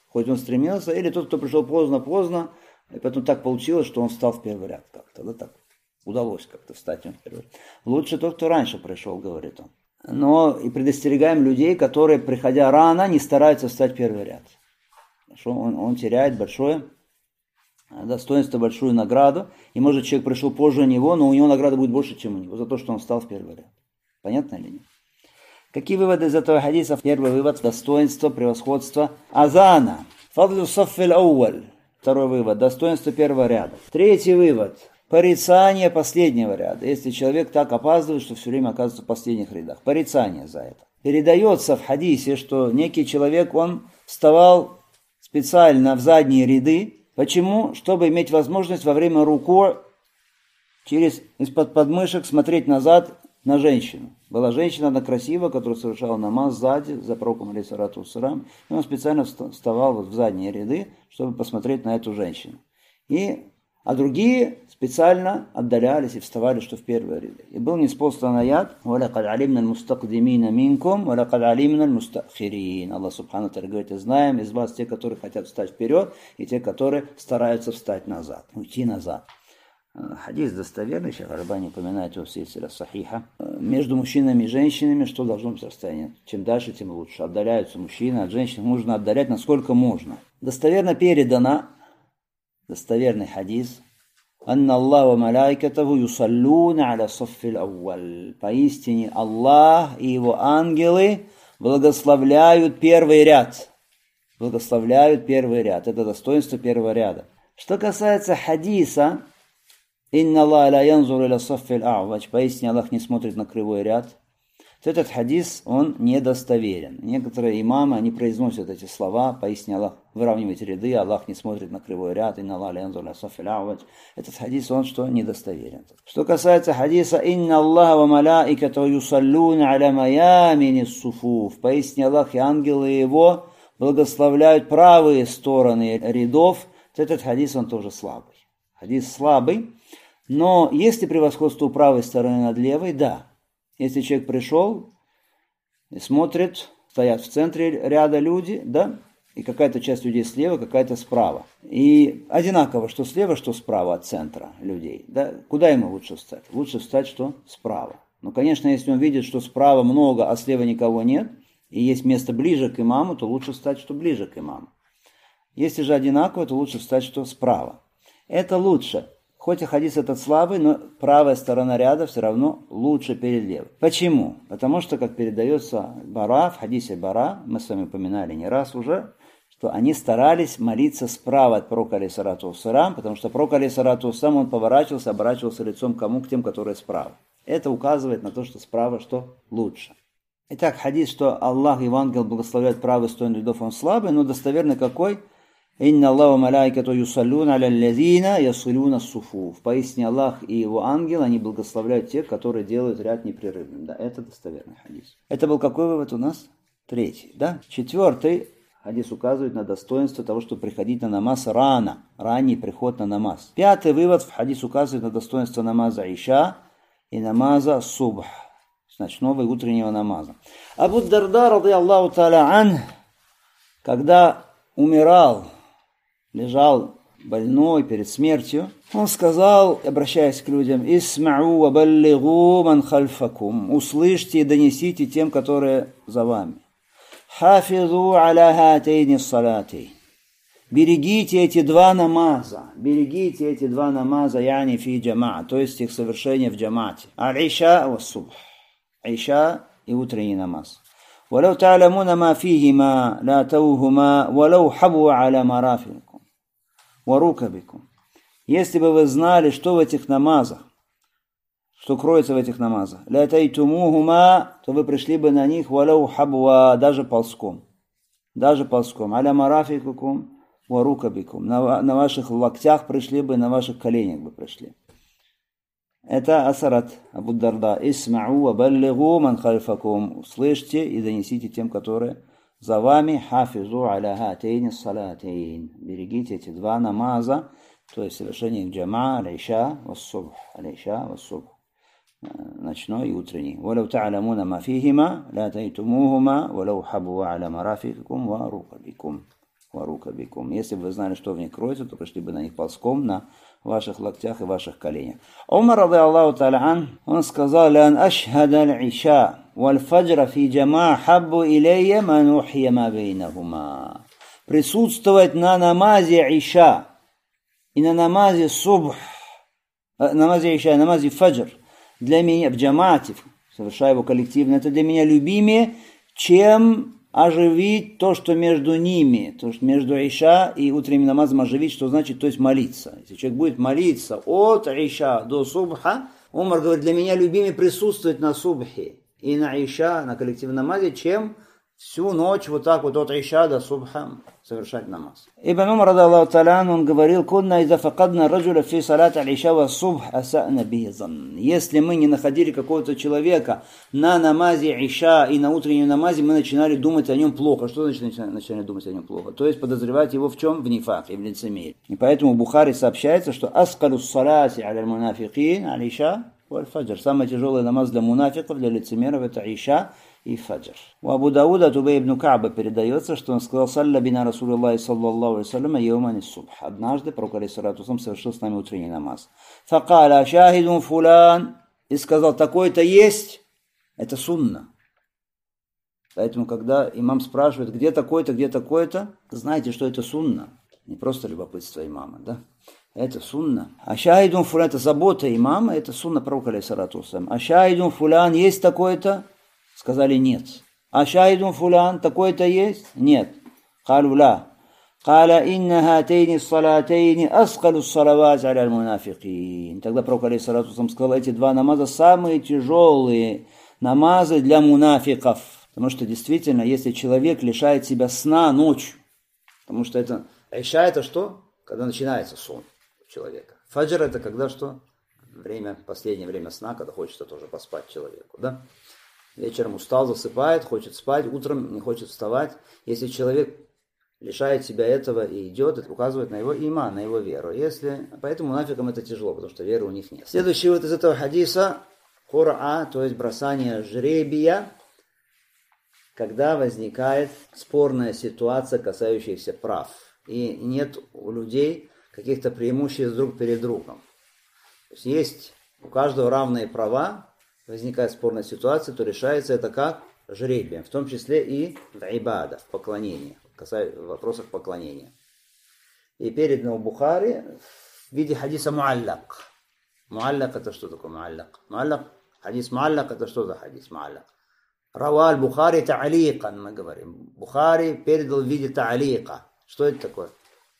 хоть он стремился, или тот, кто пришел поздно-поздно, и потом так получилось, что он встал в первый ряд как-то, да, так удалось как-то встать в первый ряд. Лучше тот, кто раньше пришел, говорит он. Но и предостерегаем людей, которые, приходя рано, не стараются встать в первый ряд. Что он, он теряет большое достоинство, большую награду, и может человек пришел позже него, но у него награда будет больше, чем у него, за то, что он встал в первый ряд. Понятно или нет? Какие выводы из этого хадиса? Первый вывод – достоинство, превосходство азана. Фадлю саффиль ауаль. Второй вывод – достоинство первого ряда. Третий вывод – порицание последнего ряда. Если человек так опаздывает, что все время оказывается в последних рядах. Порицание за это. Передается в хадисе, что некий человек, он вставал специально в задние ряды. Почему? Чтобы иметь возможность во время руку через из-под подмышек смотреть назад на женщину. Была женщина, она красивая, которая совершала намаз сзади, за пророком алейхиссалату вассалям, и он специально вставал вот в задние ряды, чтобы посмотреть на эту женщину. И, а другие специально отдалялись и вставали, что в первые ряды. И был ниспослан аят: «Валакад алимна аль-мустакдимина минкум, валакад алимна аль-мустахирин». Аллах субхану ва говорит: знаем из вас те, которые хотят встать вперед, и те, которые стараются встать назад, уйти назад. Хадис достоверный, Шейх Аль-Альбани упоминает его в сильсиле сахиха. Между мужчинами и женщинами что должно быть расстояние? Чем дальше, тем лучше. Отдаляются мужчины от женщин, нужно отдалять насколько можно. Достоверно передано, достоверный хадис: «Анна Аллаху ва малайкатаху юсаллуна аля саффиль ауаль». Поистине Аллах и его ангелы благословляют первый ряд. Благословляют первый ряд. Это достоинство первого ряда. Что касается хадиса «Инна Аллах ла янзур иля саффиль а'вач», поистине Аллах не смотрит на кривой ряд, то этот хадис, он недостоверен. Некоторые имамы, они произносят эти слова: поистине Аллах выравнивает ряды, Аллах не смотрит на кривой ряд, «Инна Аллах ла янзур иля саффиль а'вач». Этот хадис, он что? Недостоверен. Что касается хадиса «Инна Аллаха ва малаикатаху юсаллуна аля маямини суфуф», поистине Аллах и ангелы его благословляют правые стороны рядов, то этот хадис, он тоже слабый. Хадис слабый. Но если превосходство у правой стороны над левой, да. Если человек пришел и смотрит, стоят в центре ряда люди, да, и какая-то часть людей слева, какая-то справа. И одинаково, что слева, что справа от центра людей. Да. Куда ему лучше встать? Лучше встать, что справа. Но, конечно, если он видит, что справа много, а слева никого нет, и есть место ближе к имаму, то лучше встать, что ближе к имаму. Если же одинаково, то лучше встать, что справа. Это лучше. Хоть и хадис этот слабый, но правая сторона ряда все равно лучше перед левой. Почему? Потому что, как передается Бара, в хадисе Бара, мы с вами упоминали не раз уже, что они старались молиться справа от пророка алейхиссалату вассалям, потому что пророк алейхиссалату вассалям, он поворачивался, оборачивался лицом к кому? К тем, которые справа. Это указывает на то, что справа что лучше. Итак, хадис, что Аллах и ангел благословляют правую сторону рядов, он слабый, но достоверный какой? «Инна Аллаху ва малайкатаху юсаллуна аля лазина ясилуна суфуф». Поистине Аллах и его ангел, они благословляют тех, которые делают ряд непрерывным. Да, это достоверный хадис. Это был какой вывод у нас? Третий, да? Четвертый хадис указывает на достоинство того, чтобы приходить на намаз рано. Ранний приход на намаз. Пятый вывод в хадис указывает на достоинство намаза иша и намаза субх, ночного и утреннего намаза. Абу Дарда, ради Аллаху та'аля ан, когда умирал, лежал больной перед смертью, он сказал, обращаясь к людям: «Исмау ва баллигу ман хальфакум». Услышьте и донесите тем, которые за вами. «Хафизу аля хатейни салати». Берегите эти два намаза. Берегите эти два намаза, яни фи джамаа, то есть их совершение в джамате. Аль-иша ва субх. Иша и утренний намаз. «Валау та'ламуна ма фихима ла таухума валау хабу аля марафикум ва рукабикум». Если бы вы знали, что в этих намазах, что кроется в этих намазах, ла тайтумухума, то вы пришли бы на них валау хабуа, даже ползком. Даже ползком. Аля марафикум ва рукабикум. На, на ваших локтях пришли бы, на ваших коленях бы пришли. Это асарат Абу Дарда. «Исмау ва баллигу ман хальфакум». Услышьте и донесите тем, которые за вами. «Хафизу аля хатейни салатейн». Берегите эти два намаза, то есть совершение их джама, аль-иша ва субх. Аль-иша ва субх. Ночной и утренний. «Валау та'ламуна ма фихима ла тайтумухума валау хабу аля марафикум ва рукабикум». варука бикум. Если бы вы знали, что в них кроется, то пришли бы на них ползком на ваших локтях и ваших коленях. Умар, рады Аллаху та'аля ан, он сказал: «Лян ашхада аль-иша валь-фаджра фи джама хаббу илейя ман ухья ма бейнахума». Присутствовать на намазе иша и на намазе субх, намазе иша и намазе фаджр для меня в джамате, совершая его коллективно, это для меня любимее, чем оживить то, что между ними, то, что между иша и утренним намазом оживить, что значит, то есть молиться. Если человек будет молиться от иша до субха, Умар говорит, для меня любимее присутствовать на субхе и на иша, на коллективном намазе, чем всю ночь вот так вот от иша до субха совершать намаз. Ибн Умар, рады Аллаху та'аля анху, он говорил: «Кунна иза факадна раджуля фи салат аль-иша ва субх аса'на биhi занн». Если мы не находили какого-то человека на намазе иша и на утреннем намазе, мы начинали думать о нем плохо. Что значит начинали думать о нем плохо? То есть подозревать его в чем? В нифаке, в лицемерии. И поэтому в Бухари сообщается, что аскалу салати аля мунафикин аль-иша валь-фаджр. Самый тяжелый намаз для мунафиков, для лицемеров — это иша и фаджр. У Абу Дауда от Убей ибн Кааба передается, что он сказал: «Салля бина Расулуллахи саллаллаху алейхи ва саллям йоуман ис-субх». Однажды пророк алейхиссалату вассалям совершил с нами утренний намаз. Факаля шахидун фулян, и сказал: такой-то есть, это сунна. Поэтому, когда имам спрашивает, где такой-то, где такой-то, знаете, что это сунна. Не просто любопытство имама, да? Это сунна. А шахидун фулян, это забота имама, это сунна пророка алейхиссалату вассалям. А шахидун фулян, есть такой-то? Сказали: нет. А шахидун фулян, такой-то есть? Нет. Калу ла. Каля инна хатейни салатейни аскалу салават аля аль-мунафикин. Тогда пророк алейхиссалату вассалям сказал: эти два намаза самые тяжелые намазы для мунафиков. Потому что действительно, если человек лишает себя сна ночью, потому что это иша — это что? Когда начинается сон у человека. Фаджр — это когда что? Время, последнее время сна, когда хочется тоже поспать человеку, да? Вечером устал, засыпает, хочет спать, утром не хочет вставать. Если человек лишает себя этого и идет, это указывает на его иман, на его веру. Если... Поэтому мунафикам это тяжело, потому что веры у них нет. Следующий вот из этого хадиса — хура, то есть бросание жребия, когда возникает спорная ситуация, касающаяся прав. И нет у людей каких-то преимуществ друг перед другом. То есть есть у каждого равные права. Возникает спорная ситуация, то решается это как? Жребием, в том числе и в ибада, в поклонении, касается вопросов поклонения. И передано у Бухари в виде хадиса муаллак. Муаллак — это что такое муаллак? Муаллак, хадис муаллак — это что за хадис муаллак? Раваль Бухари та'аликан, мы говорим. Бухари передал в виде та'алика. Что это такое?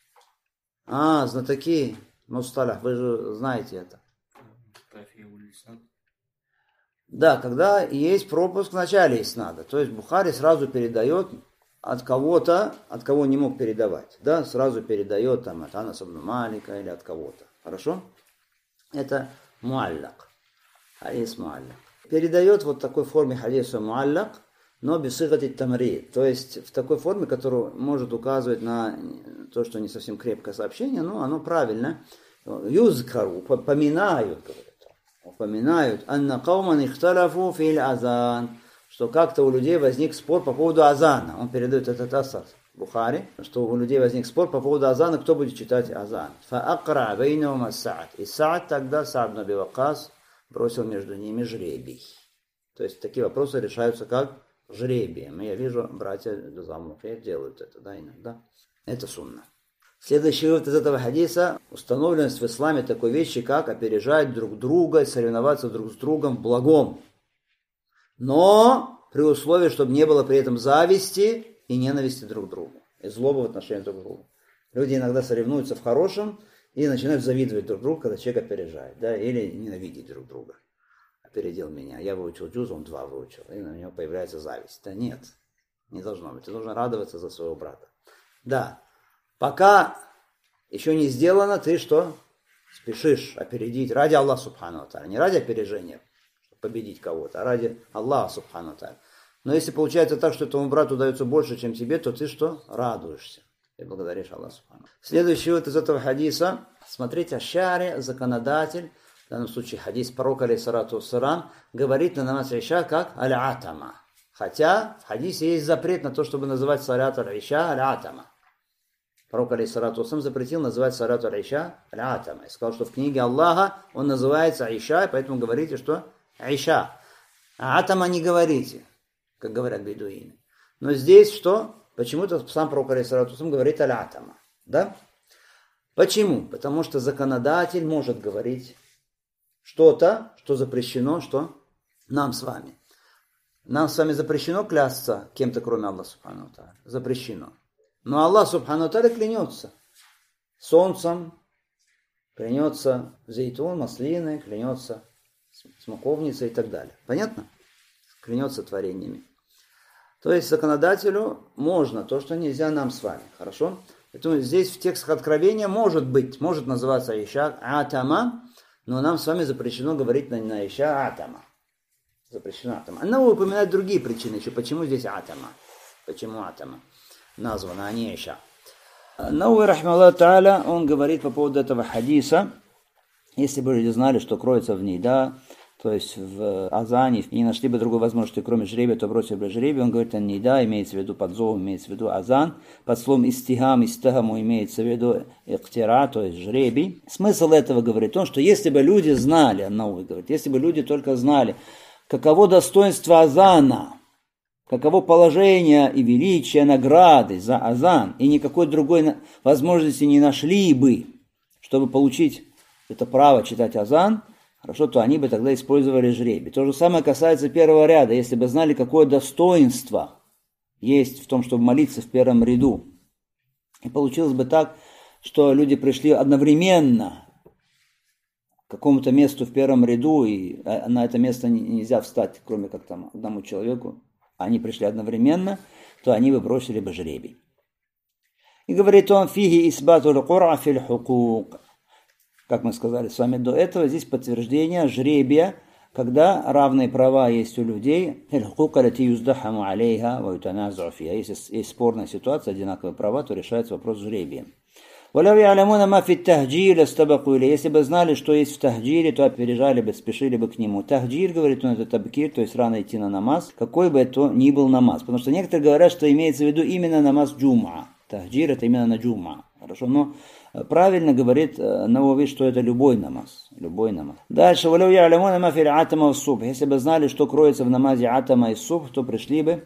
А, знатоки мусталах, вы же знаете это. Да, когда есть пропуск в начале иснада, то есть Бухари сразу передает от кого-то, от кого не мог передавать, да, сразу передает там от Анаса ибн Малика или от кого-то, хорошо? Это муаллак, хадис муаллак. Передает вот в такой форме хадиса муаллак, но без сигати тамрид, то есть в такой форме, которая может указывать на то, что не совсем крепкое сообщение, но оно правильно. Юзкару, поминают, говорят. Упоминают, анна кауман ихтарафу фил азан, что как-то у людей возник спор по поводу азана. Он передает этот асар Бухари, что у людей возник спор по поводу азана, кто будет читать азан. Фаакра бейнахум ас-Саад. И Саад тогда, Саад ибн Аби Ваккас, бросил между ними жребий. То есть такие вопросы решаются как жребием. Я вижу, братья Дузамухи делают это, да, иногда. Это сунна. Следующий вывод из этого хадиса: установленность в исламе такой вещи, как опережать друг друга, соревноваться друг с другом в благом. Но при условии, чтобы не было при этом зависти и ненависти друг к другу. И злобы в отношении друг к другу. Люди иногда соревнуются в хорошем и начинают завидовать друг другу, когда человек опережает. Да, или ненавидеть друг друга. Опередил меня. Я выучил джуз, он два выучил. И на него появляется зависть. Да нет, не должно быть. Ты должен радоваться за своего брата. Да. Пока еще не сделано, ты что? Спешишь опередить ради Аллаха субхану ва тааля. Не ради опережения, чтобы победить кого-то, а ради Аллаха субхану ва тааля. Но если получается так, что этому брату дается больше, чем тебе, то ты что? Радуешься. Ты благодаришь Аллаха субхану. Следующий вот из этого хадиса. Смотрите, ашари, законодатель, в данном случае хадис пророка алейхиссалату вассалам, говорит на намаз иша как аль-атама. Хотя в хадисе есть запрет на то, чтобы называть салят аль-иша аль-атама. Пророк алейхиссалату вассалам запретил называть салату аль-иша аль-атама. И сказал, что в книге Аллаха он называется Иша, и поэтому говорите, что Иша. А атама не говорите, как говорят бедуины. Но здесь что? Почему-то сам пророк алейхиссалату вассалам говорит аль-атама. Да? Почему? Потому что законодатель может говорить что-то, что запрещено, что нам с вами. Нам с вами запрещено клясться кем-то, кроме Аллаха субхану ва тааля. Запрещено. Но Аллах субхану ва тааля клянется солнцем, клянется зейтун, маслиной, клянется смоковницей и так далее. Понятно? Клянется творениями. То есть законодателю можно то, что нельзя нам с вами. Хорошо? Поэтому здесь в текстах Откровения может быть, может называться Иша атама, но нам с вами запрещено говорить на, на Иша атама. Запрещено атама. Она упоминает другие причины еще, почему здесь атама. Почему атама названа, а не Иша. Науи, рахмаллаху тааля, он говорит по поводу этого хадиса, если бы люди знали, что кроется в ней, да, то есть в азане, и не нашли бы другой возможности, кроме жребия, то бросили бы жребий. Он говорит, не да, имеется в виду под зовом, имеется в виду азан. Под словом истигам, истагаму имеется в виду иктира, то есть жребий. Смысл этого говорит он, что если бы люди знали, Науи говорит, если бы люди только знали, каково достоинство азана, каково положение и величие награды за азан, и никакой другой возможности не нашли бы, чтобы получить это право читать азан, хорошо, то они бы тогда использовали жребий. То же самое касается первого ряда. Если бы знали, какое достоинство есть в том, чтобы молиться в первом ряду. И получилось бы так, что люди пришли одновременно к какому-то месту в первом ряду, и на это место нельзя встать, кроме как там одному человеку. Они пришли одновременно, то они бы бросили бы жребий. И говорит он, фиги исбатуль кура фил хукук. Как мы сказали с вами до этого, здесь подтверждение жребия, когда равные права есть у людей. Если есть спорная ситуация, одинаковые права, то решается вопрос жребием. Если бы знали, что есть в тахджире, то опережали бы, спешили бы к нему. Тахджир, говорит он, это табкир, то есть рано идти на намаз, какой бы это ни был намаз. Потому что некоторые говорят, что имеется в виду именно намаз джум'a. Тахджир это именно на джум'a. Хорошо, но правильно говорит Науви, что это любой намаз. Любой намаз. Дальше. Если бы знали, что кроется в намазе атама и субх, то пришли бы,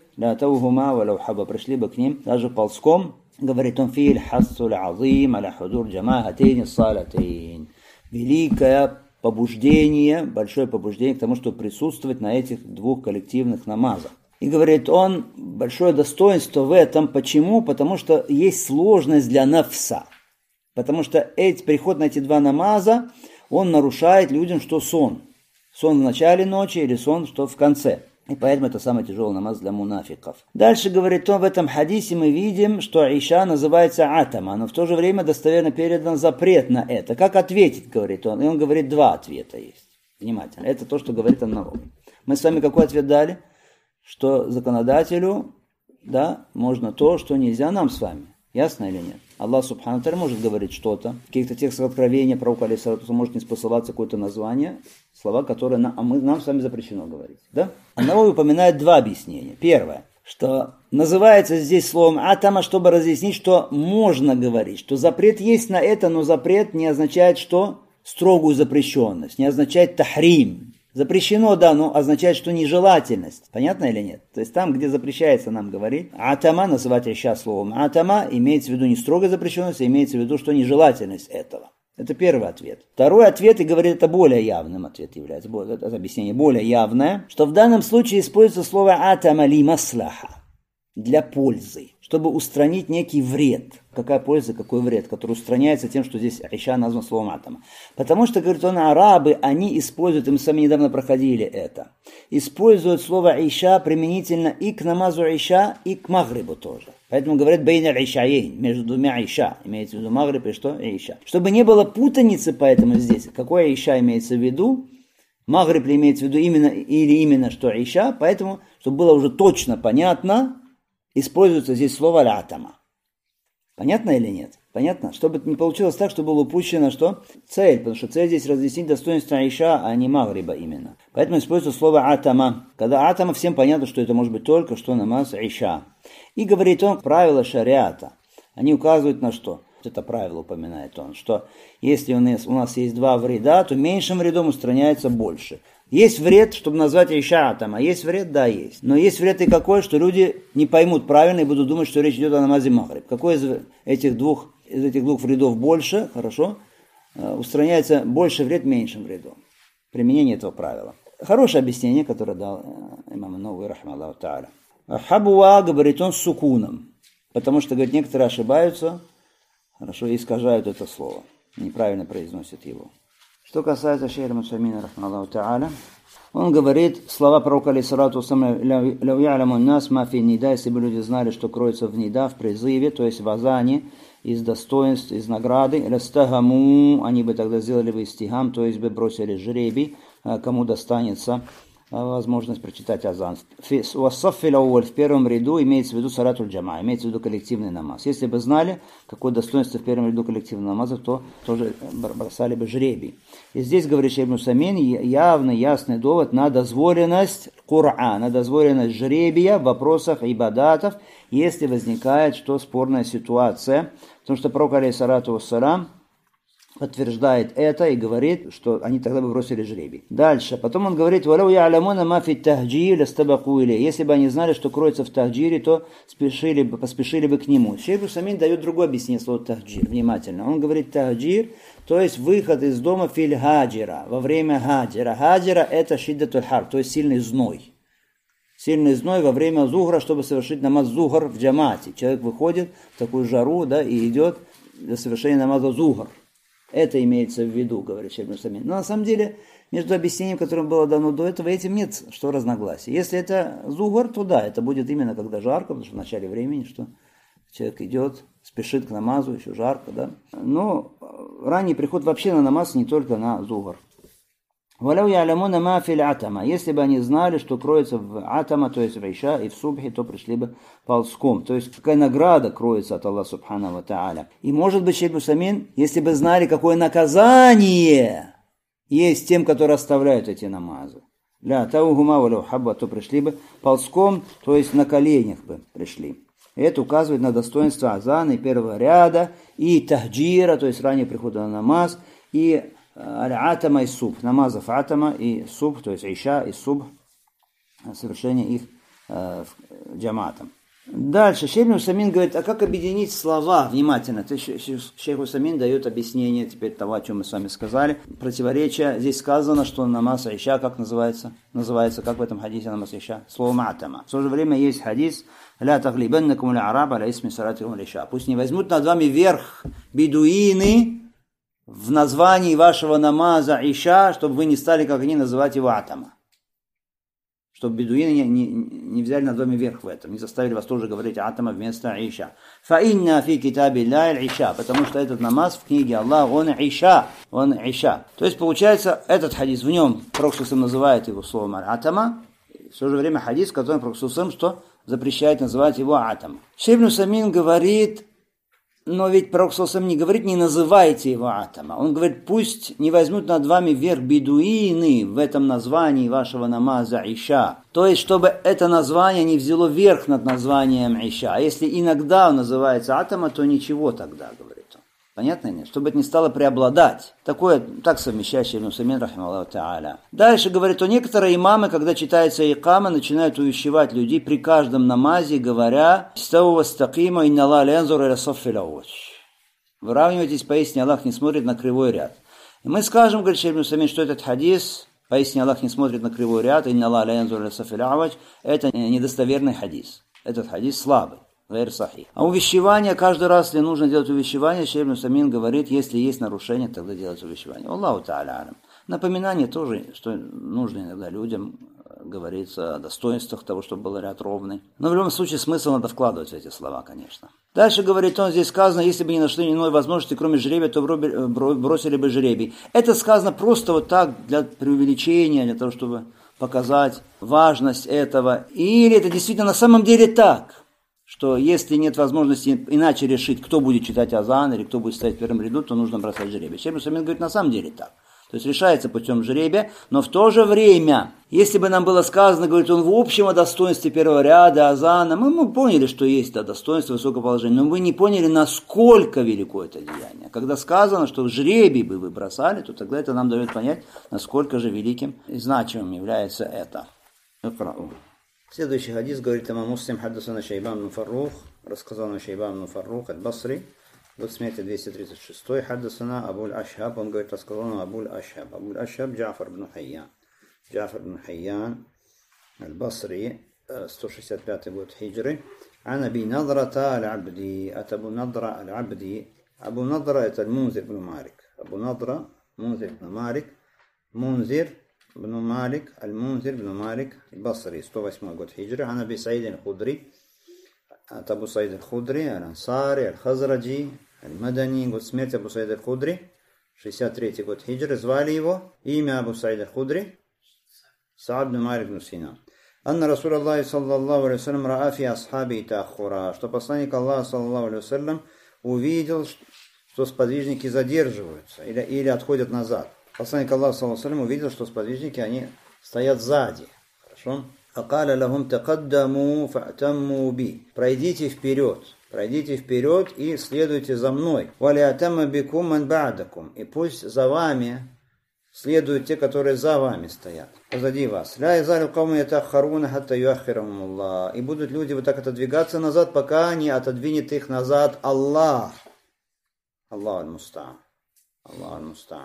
пришли бы к ним, даже ползком. Говорит он, фил хассуль азим аля худур джамаатейн салатейн. Великое побуждение, большое побуждение к тому, чтобы присутствовать на этих двух коллективных намазах. И говорит он, большое достоинство в этом. Почему? Потому что есть сложность для нафса. Потому что эти, приход на эти два намаза, он нарушает людям, что сон. Сон в начале ночи или сон, что в конце. И поэтому это самый тяжелый намаз для мунафиков. Дальше, говорит он, в этом хадисе мы видим, что Иша называется атама, но в то же время достоверно передан запрет на это. Как ответить, говорит он? И он говорит, два ответа есть. Внимательно. Это то, что говорит Ан-Навави. Мы с вами какой ответ дали? Что законодателю, да, можно то, что нельзя нам с вами. Ясно или нет? Аллах субхану ва тааля может говорить что-то. В каких-то текстах Откровения пророк алейхиссалату может не способствоваться какое-то название, слова, которые нам, а мы, нам с вами запрещено говорить. Да? Ан-Навави упоминает два объяснения. Первое, что называется здесь словом атама, чтобы разъяснить, что можно говорить, что запрет есть на это, но запрет не означает, что строгую запрещенность, не означает тахрим. Запрещено, да, но означает, что нежелательность. Понятно или нет? То есть там, где запрещается нам говорить, атама, называть сейчас словом атама, имеется в виду не строгая запрещенность, а имеется в виду, что нежелательность этого. Это первый ответ. Второй ответ, и говорит, это более явным ответ является, это объяснение более явное, что в данном случае используется слово атама ли маслаха, для пользы, чтобы устранить некий вред. Какая польза, какой вред, который устраняется тем, что здесь Иша назван словом атама. Потому что, говорит он, арабы, они используют, и мы сами недавно проходили это, используют слово Иша применительно и к намазу Иша, и к Магрибу тоже. Поэтому говорят бейн аль-Ишаейн, между двумя Иша, имеется в виду Магриб и что? И Иша. Чтобы не было путаницы, поэтому здесь, какое Иша имеется в виду, Магриб ли имеется в виду именно или именно что Иша, поэтому, чтобы было уже точно понятно, используется здесь слово «атама». Понятно или нет? Понятно? Чтобы не получилось так, что было упущено что? Цель, потому что цель здесь разъяснить достоинство Иша, а не Магриба именно. Поэтому используется слово «атама». Когда «атама», всем понятно, что это может быть только что намаз Иша. И говорит он правило шариата. они указывают на что? Это правило упоминает он, что если у нас, у нас есть два вреда, то меньшим вредом устраняется больше. Есть вред, чтобы назвать Иша атама, есть вред, да, есть. Но есть вред и какой, что люди не поймут правильно и будут думать, что речь идет о намазе Махриб. Какой из этих двух, из этих двух вредов больше, хорошо, устраняется больше вред меньшим вредом. Применение этого правила. Хорошее объяснение, которое дал имам Навави рахмаллаху тааля. Хабуа, говорит он, с сукуном. Потому что, говорит, некоторые ошибаются, хорошо, и искажают это слово. Неправильно произносят его. Что касается шейха Мусамина рахмаллаху тааля, он говорит, слова пророка алейхиссалату вассалям, «Ляу я'ламу ан-нас ма фи нида», если бы люди знали, что кроется в нида, в призыве, то есть в азане, из достоинств, из награды, «Ластагаму», они бы тогда сделали бы истигам, то есть бы бросили жребий, кому достанется возможность прочитать азан. В первом ряду имеется в виду салатуль джама, имеется в виду коллективный намаз. Если бы знали, какое достоинство в первом ряду коллективного намаза, то тоже бросали бы жребий. И здесь, говорит шейх Мусамин, явный, ясный довод на дозволенность Кур'а, на дозволенность жребия в вопросах ибадатов, если возникает что спорная ситуация. Потому что пророк алейхиссалату вассалям подтверждает это и говорит, что они тогда бы бросили жребий. Дальше. Потом он говорит, «Валау я'ламуна ма фи тахджир ластабаку илей». Если бы они знали, что кроется в тахджире, то спешили бы, поспешили бы к нему. Шейх Мусамин дает другое объяснение слова тахджир. Внимательно. Он говорит тахджир, то есть выход из дома филь хаджира, во время хаджира. Хаджира это шиддатуль хар, то есть сильный зной. Сильный зной во время зухра, чтобы совершить намаз зухр в джамате. Человек выходит в такую жару, да, и идет для совершения намаза зухр. Это имеется в виду, говорит шейх Мусамин. Но на самом деле, между объяснением, которым было дано до этого, этим нет что разногласий. Если это зухр, то да, это будет именно когда жарко, потому что в начале времени, что человек идет, спешит к намазу, еще жарко, да. Но ранний приход вообще на намаз не только на зухр. «Валяу я'ламуна ма фил атама». Если бы они знали, что кроется в атама, то есть в иша и в субхи, то пришли бы ползком. То есть какая награда кроется от Аллаха субхану ва та'аля. И может быть, шейх Мусамин, если бы знали, какое наказание есть тем, которые оставляют эти намазы. Ля таугума валяу хабба, то пришли бы ползком, то есть на коленях бы пришли. И это указывает на достоинство азана и первого ряда, и тахджира, то есть ранее прихода на намаз, и аль-атама и суб, намазов атама и суб, то есть иша и суб, совершение их э, джаматом. Дальше шейх Мусамин говорит, а как объединить слова? Внимательно, шейх Мусамин дает объяснение теперь того, о чем мы с вами сказали. Противоречие, здесь сказано, что намаз иша, как называется? Называется, как в этом хадисе намаз иша? Словом атама. В то же время есть хадис, ля таглибаннакум аль-араб аля исми салатихум аль-иша. Пусть не возьмут над вами верх бедуины в названии вашего намаза иша, чтобы вы не стали, как они, называть его атама. Чтобы бедуины не, не, не взяли над вами верх в этом, не заставили вас тоже говорить атама вместо иша. Фаинна фи китаби ля иша, потому что этот намаз в книге Аллаха, он иша, он иша. То есть получается, этот хадис, в нем Пророк называет его словом атама, в то же время хадис, в котором Пророк что запрещает называть его атама. Шейх Мусамин говорит, но ведь Пророк не говорит, не называйте его атама. Он говорит, пусть не возьмут над вами верх бедуины в этом названии вашего намаза иша. То есть, чтобы это название не взяло верх над названием иша. А если иногда он называется атама, то ничего тогда, говорит он. Понятно нет? Чтобы это не стало преобладать. Такое, так совмещающее Ибн Усаймин, рахималлаху та'аля. Дальше говорит, что некоторые имамы, когда читается икама, начинают увещевать людей при каждом намазе, говоря, «Стау вастакима инна Аллах лензур иля соффил ауч». Выравнивайтесь, поистине Аллах не смотрит на кривой ряд. И мы скажем, говорит шейх Ибн Усаймин, что этот хадис, поистине Аллах не смотрит на кривой ряд, инна Аллах лензур иля соффил ауч, это недостоверный хадис. Этот хадис слабый. А увещевание, каждый раз, если нужно делать увещевание, шейх Ибн Усаймин говорит, если есть нарушение, тогда делать увещевание. Аллаху та'аля алям. Напоминание тоже, что нужно иногда людям говорится о достоинствах того, чтобы был ряд ровный. Но в любом случае смысл надо вкладывать в эти слова, конечно. Дальше говорит он, здесь сказано, если бы не нашли ни иной возможности, кроме жребия, то бросили бы жребий. Это сказано просто вот так, для преувеличения, для того, чтобы показать важность этого. Или это действительно на самом деле так, что если нет возможности иначе решить, кто будет читать азан или кто будет стоять в первом ряду, то нужно бросать жребий. Шейх Мусамин говорит, на самом деле так. То есть решается путем жребия, но в то же время, если бы нам было сказано, говорит, он в общем о достоинстве первого ряда, азана, мы, мы поняли, что есть да, достоинство, высокое положение, но мы не поняли, насколько велико это деяние. Когда сказано, что жребий бы вы бросали, то тогда это нам дает понять, насколько же великим и значимым является это. Следующий хадис говорит имам Муслим, хаддасана Шайбан бн Фаррух, рассказал нам Шайбан бн Фаррух, аль-Басри, год смерти двести тридцать шесть, хаддасана Абуль Ашхаб, он говорит, рассказал нам Абуль Ашхаб. Абуль Ашхаб Джафар бн Хайян. Джафар бн Хайян, аль-Басри, сто шестьдесят пятый год хиджры. Ан Аби Надрата аль-Абди, от Абу Надра аль-Абди. Абу Надра это Мунзир бн Малик. Абу Надра, Мунзир бн Малик. Мунзир بن مالك المنذر بن مالك البصري сто восьмой год хиджры. عن أبي سعيد الخدري أبو سعيد الخدري الأنصاري الخزرجي المدني. Год смерти Абу Саид аль-Худри, шестьдесят третий год хиджры. Звали его, имя Абу Саид аль-Худри, Саад бн Малик бн Синан. أن رسول الله صلى الله عليه وسلم رأى في أصحابه تأخرا, что посланник Аллаха саллаллаху алейхи ва саллям увидел, что сподвижники задерживаются или, или отходят назад. Посланник Аллаха саллаллаху алейхи ва саллям увидел, что сподвижники, они стоят сзади. Хорошо? فقال لهم تقدموا فأتموا بي. Пройдите вперед, пройдите вперед и следуйте за мной. وَلْيَأْتَمَّ بِكُمْ مَنْ بَعْدَكُمْ. И пусть за вами следуют те, которые за вами стоят, позади вас. لا يزال القوم يتأخرون حتى يؤخرهم الله. И будут люди вот так отодвигаться назад, пока не отодвинет их назад Аллах. Аллах аль-Муста'ан. Аллах аль-Муста'ан.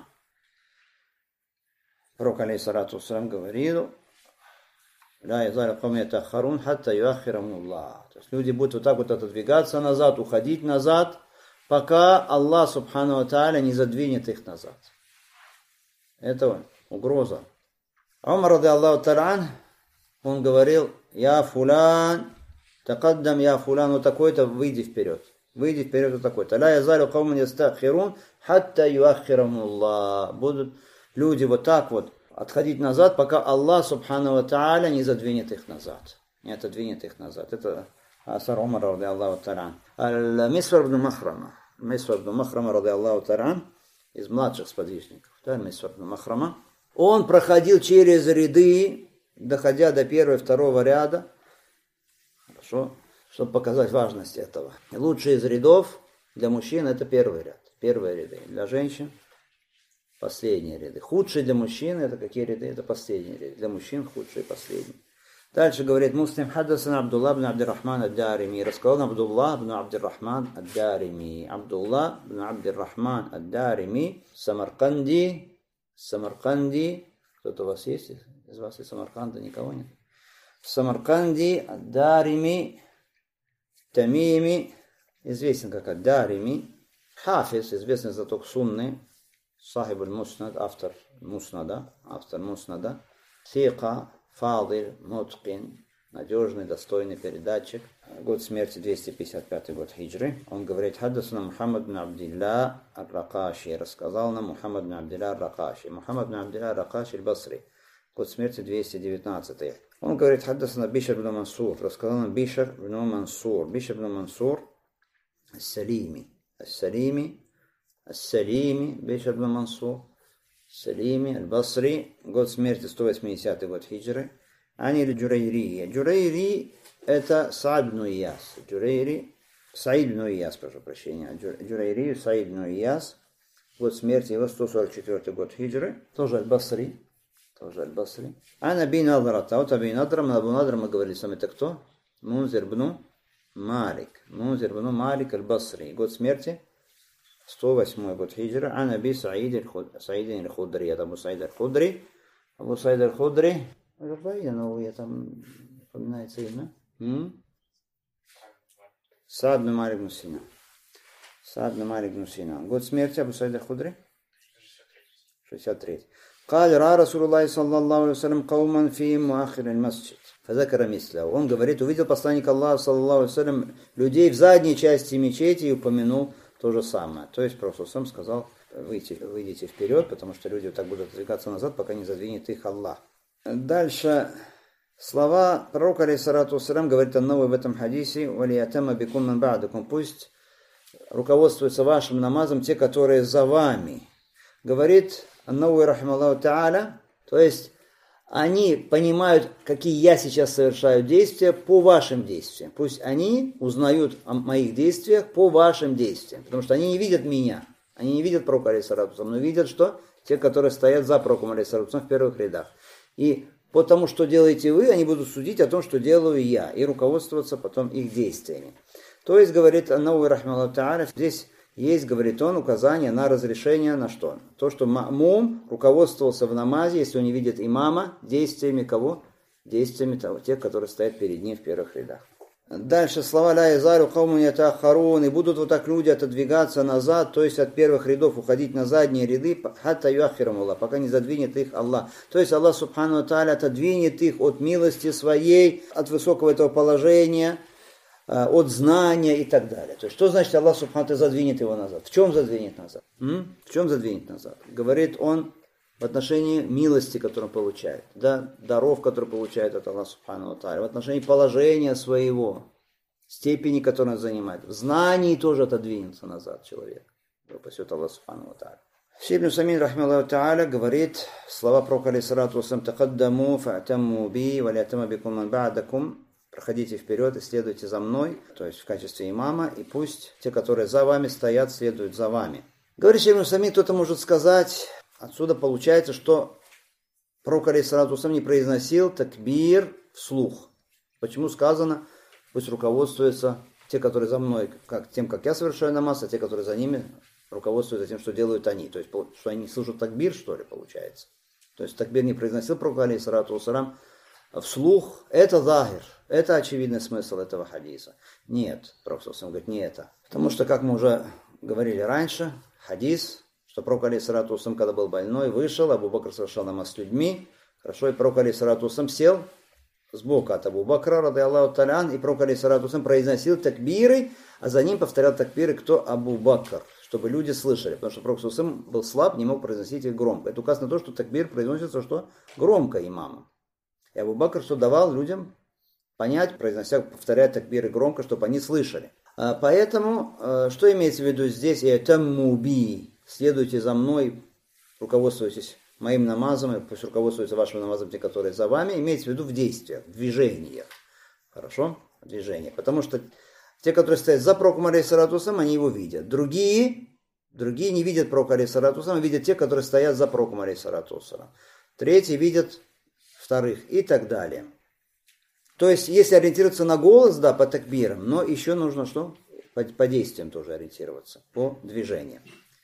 Пророк алейхиссалату вассалям говорил: «Ля язалю кауми ятахарун хатта юаххирахумуллах». То есть люди будут вот так вот отодвигаться назад, уходить назад, пока Аллах субхану ва тааля не задвинет их назад. Это угроза. Умар ради Аллаху тааля, он говорил: «Я фулян, такаддам я фулян», вот такой-то, выйди вперед. Выйди вперед, вот такой-то. «Ля язалю кауми ятахирун хатта юаххирахумуллах». Будут люди вот так вот отходить назад, пока Аллах субхану ва тааля не задвинет их назад. Не отодвинет их назад. Это асар Умара ради Аллаху тааля. Аль-Мисвар бн Махрама. Мисвар бн Махрама ради Аллаху тааля, из младших сподвижников. Да, Мисвар бн Махрама. Он проходил через ряды, доходя до первого и второго ряда. Хорошо. Чтобы показать важность этого. Лучший из рядов для мужчин это первый ряд. Первые ряды. Для женщин последние ряды. Худшие для мужчин это какие ряды? Это последние ряды. Для мужчин худшие последние. Дальше говорит Муслим: хаддасана Абдулла бн Абдир-Рахман ад-Дарими. Рассказал Абдулла бн Абдир-Рахман ад-Дарими. Абдулла бн Абдир-Рахман ад-Дарими. Самарканди. Самарканди. Кто-то у вас есть? Из вас из Самарканда никого нет? Самарканди ад-Дарими. Тамими. Известен как ад-Дарими. Хафиз, известный знаток сунны. Сахиб аль-Муснад, автор Муснада, автор Муснада. Сика, фадил, муткин, надежный, достойный передатчик. Год смерти двести пятьдесят пятый год хиджры. Он говорит: хаддасана Мухаммад бн Абдилла ар-Ракаши. Рассказал нам Мухаммад бн Абдилла ар-Ракаши. Мухаммад бн Абдилла ар-Ракаши аль-Басри. Год смерти двести девятнадцатый. Он говорит: хаддасана Бишр бн Мансур. Рассказал нам Бишр бн Мансур. Бишр бн Мансур ас-Салими. Ас-Салими. Ас-Салими, Бишр бн Мансур, Салими, аль-Басри, год смерти сто восьмидесятый год хиджры. Ани аль-Джурайри. Джурайри это Саад бн Ияс. Джурайри, Саид бн Ияс, прошу прощения. Джурайри, Саид бн Ияс, год смерти его сто сорок четвёртый год хиджры. Тоже аль-Басри. Тоже аль-Басри. Ан Аби Надрата. Вот Аби Надра, Абу Надра мы говорили с вами, это кто? Мунзир бн Малик. Мунзир бн Малик аль-Басри. Год смерти сто восьмой год хиджра. Ан Аби Саид аль-Худри. Это Абу Саид аль-Худри. Абу Саид аль-Худри. Но я там упоминается имя. Саад бн Малик бн Синан. Саад бн Малик бн Синан. Год смерти Абу Саид аль-Худри? шестьдесят третий. قال رأى رسول الله صلى الله عليه وسلم قوما في مؤخر المسجد فذكر مثله. Он говорит: увидел посланник Аллаха саллаллаху алейхи ва саллям людей в задней части мечети и упомянул то же самое. То есть Пророк сам сказал: выйти, выйдите вперед, потому что люди вот так будут двигаться назад, пока не задвинет их Аллах. Дальше слова пророка алейхиссалату вассалям говорит о новой в этом хадисе: «Валиятама бикум ман ба'дакум». Пусть руководствуются вашим намазом те, которые за вами. Говорит Ан-Навави рахимахуллаху та'аля, то есть они понимают, какие я сейчас совершаю действия по вашим действиям. Пусть они узнают о моих действиях по вашим действиям. Потому что они не видят меня. Они не видят пророка, алейхиссалату, но видят, что те, которые стоят за пророком, алейхиссалату, в первых рядах. И по тому, что делаете вы, они будут судить о том, что делаю я. И руководствоваться потом их действиями. То есть, говорит Ан-Навави рахимахуллаху та'аля, здесь есть, говорит он, указание на разрешение на что? То, что ма'мум руководствовался в намазе, если он не видит имама, действиями кого? Действиями того, тех, которые стоят перед ним в первых рядах. Дальше слова ля язару каумун ятаахарун, и будут вот так люди отодвигаться назад, то есть от первых рядов уходить на задние ряды, хатта юахирам Аллах, пока не задвинет их Аллах. То есть Аллах субхану ва тааля отодвинет их от милости своей, от высокого этого положения, от знания и так далее. То есть, что значит Аллах субхану задвинет его назад? В чем задвинет назад? М? В чем задвинет назад? Говорит он в отношении милости, которую он получает, да, даров, которые получает от Аллаха субхану ва тааля, в отношении положения своего, степени, которую он занимает. В знании тоже отодвинется назад человек. Спасет Аллах субхану ва тааля. Шейх ибн Усаймин рахимахуллаху тааля говорит слова пророка алейхиссалату вассалям: «Такаддаму фа'тамму би ва ля я'тамма бикум ман ба'дакум». Проходите вперед и следуйте за мной, то есть в качестве имама, и пусть те, которые за вами стоят, следуют за вами. Говорит Шейх ибн Усаймин, кто-то может сказать, отсюда получается, что пророк алейхиссалату вассалям не произносил такбир вслух. Почему сказано, пусть руководствуются те, которые за мной, как, тем, как я совершаю намаз, а те, которые за ними, руководствуются тем, что делают они. То есть, что они не слышат такбир, что ли, получается. То есть такбир не произносил пророк алейхиссалату вассалям вслух. Это захир. Это очевидный смысл этого хадиса. Нет, пророк говорит, не это. Потому что, как мы уже говорили раньше, хадис, что пророк алейхиссалату вассалям, когда был больной, вышел, Абу Бакр совершал намаз с людьми, хорошо, и пророк алейхиссалату вассалям сел сбоку от Абу Бакра, ради Аллаху та'аля, и пророк алейхиссалату вассалям произносил такбиры, а за ним повторял такбиры кто? Абу Бакр, чтобы люди слышали, потому что пророк вассалям был слаб, не мог произносить их громко. Это указ на то, что такбир произносится что? Громко имамом. И Абу Бакр что давал людям понять, произнося, повторяя такбиры громко, чтобы они слышали. Поэтому, что имеется в виду здесь? «Таммуби», следуйте за мной, руководствуйтесь моим намазом, и пусть руководствуются вашим намазом те, которые за вами, имеется в виду в действиях, в движениях. Хорошо? В движениях. Потому что те, которые стоят за пророком алейхиссалату вассалям, они его видят. Другие, другие не видят пророка алейхиссалату вассалям, видят те, которые стоят за пророком алейхиссалату вассалям. Третьи видят вторых и так далее. То есть, если ориентироваться на голос, да, по такбирам, но еще нужно что? По, по действиям тоже ориентироваться, по движениям.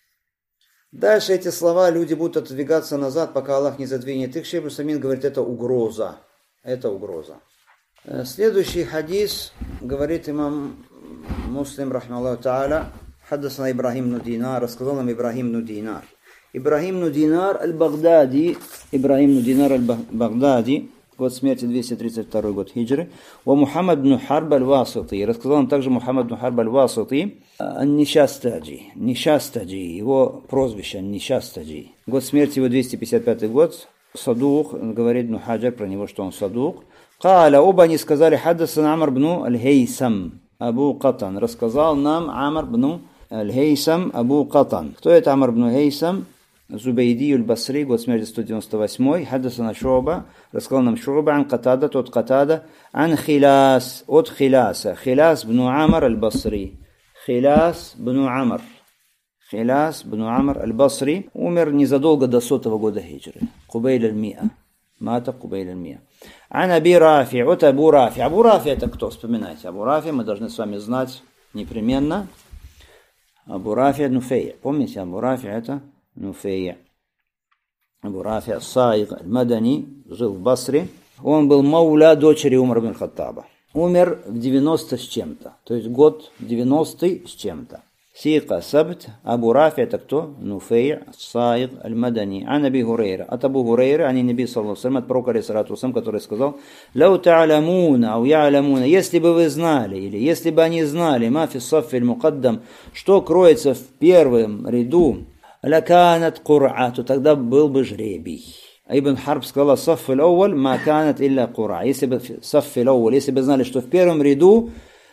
Дальше эти слова, люди будут отодвигаться назад, пока Аллах не задвинет их. Шейх ибн Усаймин говорит, это угроза. Это угроза. Следующий хадис, говорит имам Муслим, рахмаллаху та'аля, хаддасана Ибрахим ибн Динар, рассказал нам Ибрахим ибн Динар. Ибрахим ибн Динар аль-Багдади, Ибрахим ибн Динар аль-Багдади, год смерти двести тридцать второй год хиджры. Ва Мухаммад ибн Харб аль-Васити. Рассказал нам также Мухаммад ибн Харб аль-Васити, Ан-Нишастаджи. Нишастаджи, его прозвище Ан-Нишастаджи. Год смерти его двести пятьдесят пятый год. Садук, говорит Ибн Хаджар про него, что он садук. Каля, оба они сказали, хаддасан Амр ибн аль-Хейсам Абу Катан. Рассказал нам Амр ибн аль-Хейсам Абу Катан. Кто это Амр ибн Хейсам? Зубейди аль-Басри, год смерти сто девяносто восьмой, хаддасана Шу'ба, рассказал нам Шу'ба, ан Катада, от Катада, ан Хиляс, от Хиляса, Хиляс бну Амр аль-Басри, Хиляс бну Амр, Хиляс бну Амр аль-Басри, умер незадолго до сотого года хиджры, Кубейль аль-Миа, мата Кубейль аль-Миа. Ан Аби Рафи, от Абу Рафи, Абу Рафи это кто, вспоминайте, Абу Рафи мы должны с вами знать непременно, Абу Рафи Нуфей, помните, Абу Рафи это Нуфей. Абу Рафи ас-Саиг аль-Мадани, жил в Басре. Он был мауля дочери Умара ибн Хаттаба. Умер в девяносто с чем-то, то есть год девяностый с чем-то. Сика Сабт, Абу Рафи это кто? Нуфей, ас-Саиг аль-Мадани. Ан Аби Хурейра. От Абу Хурейра, ани Наби саллаллаху алейхи ва саллям, от пророка алейхиссалату ва саллям, который сказал: «Лау та'алямуна, ау я'алямуна», если бы вы знали, или если бы они знали, ма фи саффи аль-мукаддам, что кроется в первом ряду, лаканат кур'а, то тогда был бы жребий. А Ибн Харб сказал: саффи аль-ауаль ма канат илля кур'а. Если бы саффи аль-ауаль, если бы знали, что в первом ряду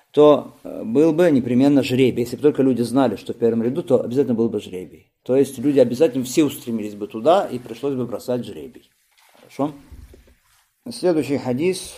то был бы непременно жребий. Если бы только люди знали, что в первом ряду, то обязательно был бы жребий. То есть люди обязательно все устремились бы туда, и пришлось бы бросать жребий. Хорошо? Следующий хадис.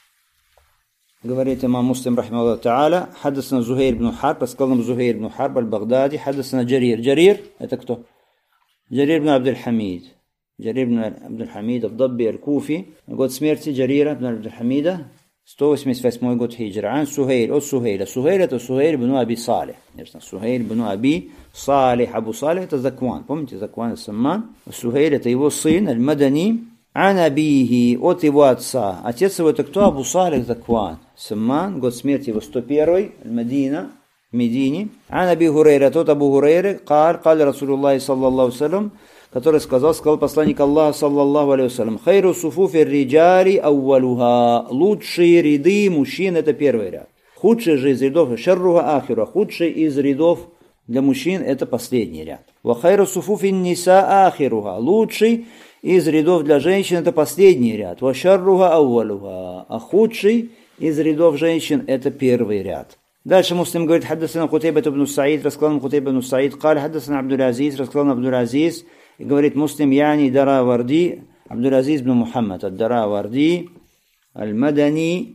Говорит имам Муслим, рахимахуллах та'аля, хаддасана Зухайр ибн Харб, сказал нам Зухайр ибн Харб аль-Багдади, хаддасана Джарир. Джарир, это кто? Джарир ибн Абдуль-Хамид. Джарир ибн Абдуль-Хамид, Абдабби аль-Куфи. Год смерти Джарира ибн Абдуль-Хамида, сто восемьдесят восьмой год хиджра. Ан Сухайр, от Сухайра. Сухайр это Сухайр ибн Аби Салих. Конечно, Сухайр ибн Аби Салих. Абу Салих это Закван. Помните, Закван Самман? Сухайр это его сын, аль-Мадани. Ан Абихи, от его отца. Отец его это кто? Абу Салих Закван. Самман, год смерти его сто первый, Медина, в Медине. Ан Аби Хурейра, тот Абу Хурейры, каль, каль Расулуллахи саллаллаху салям, который сказал, сказал посланник Аллаха саллаллаху алейхи вассалям, хайру суфуфи риджари аувалуха, лучшие ряды мужчин это первый ряд. Худший же из рядов, шарруха ахируха, худший из рядов для мужчин это последний ряд. Ва хайру суфуфи ниса ахируха, лучший из рядов для женщин это последний ряд. Ва шарруха аувалуха, а худший из рядов женщин это первый ряд. Дальше Муслим говорит, хаддасана Кутайба ибн Саид, рассказал нам Кутайба ибн Саид, каль, хаддасана Абдуль-Азиз, рассказал нам Абдуль-Азиз, и говорит Муслим, яни Дара Варди, Абдуль-Азиз ибн Мухаммад, Дара Варди, Аль-Мадани,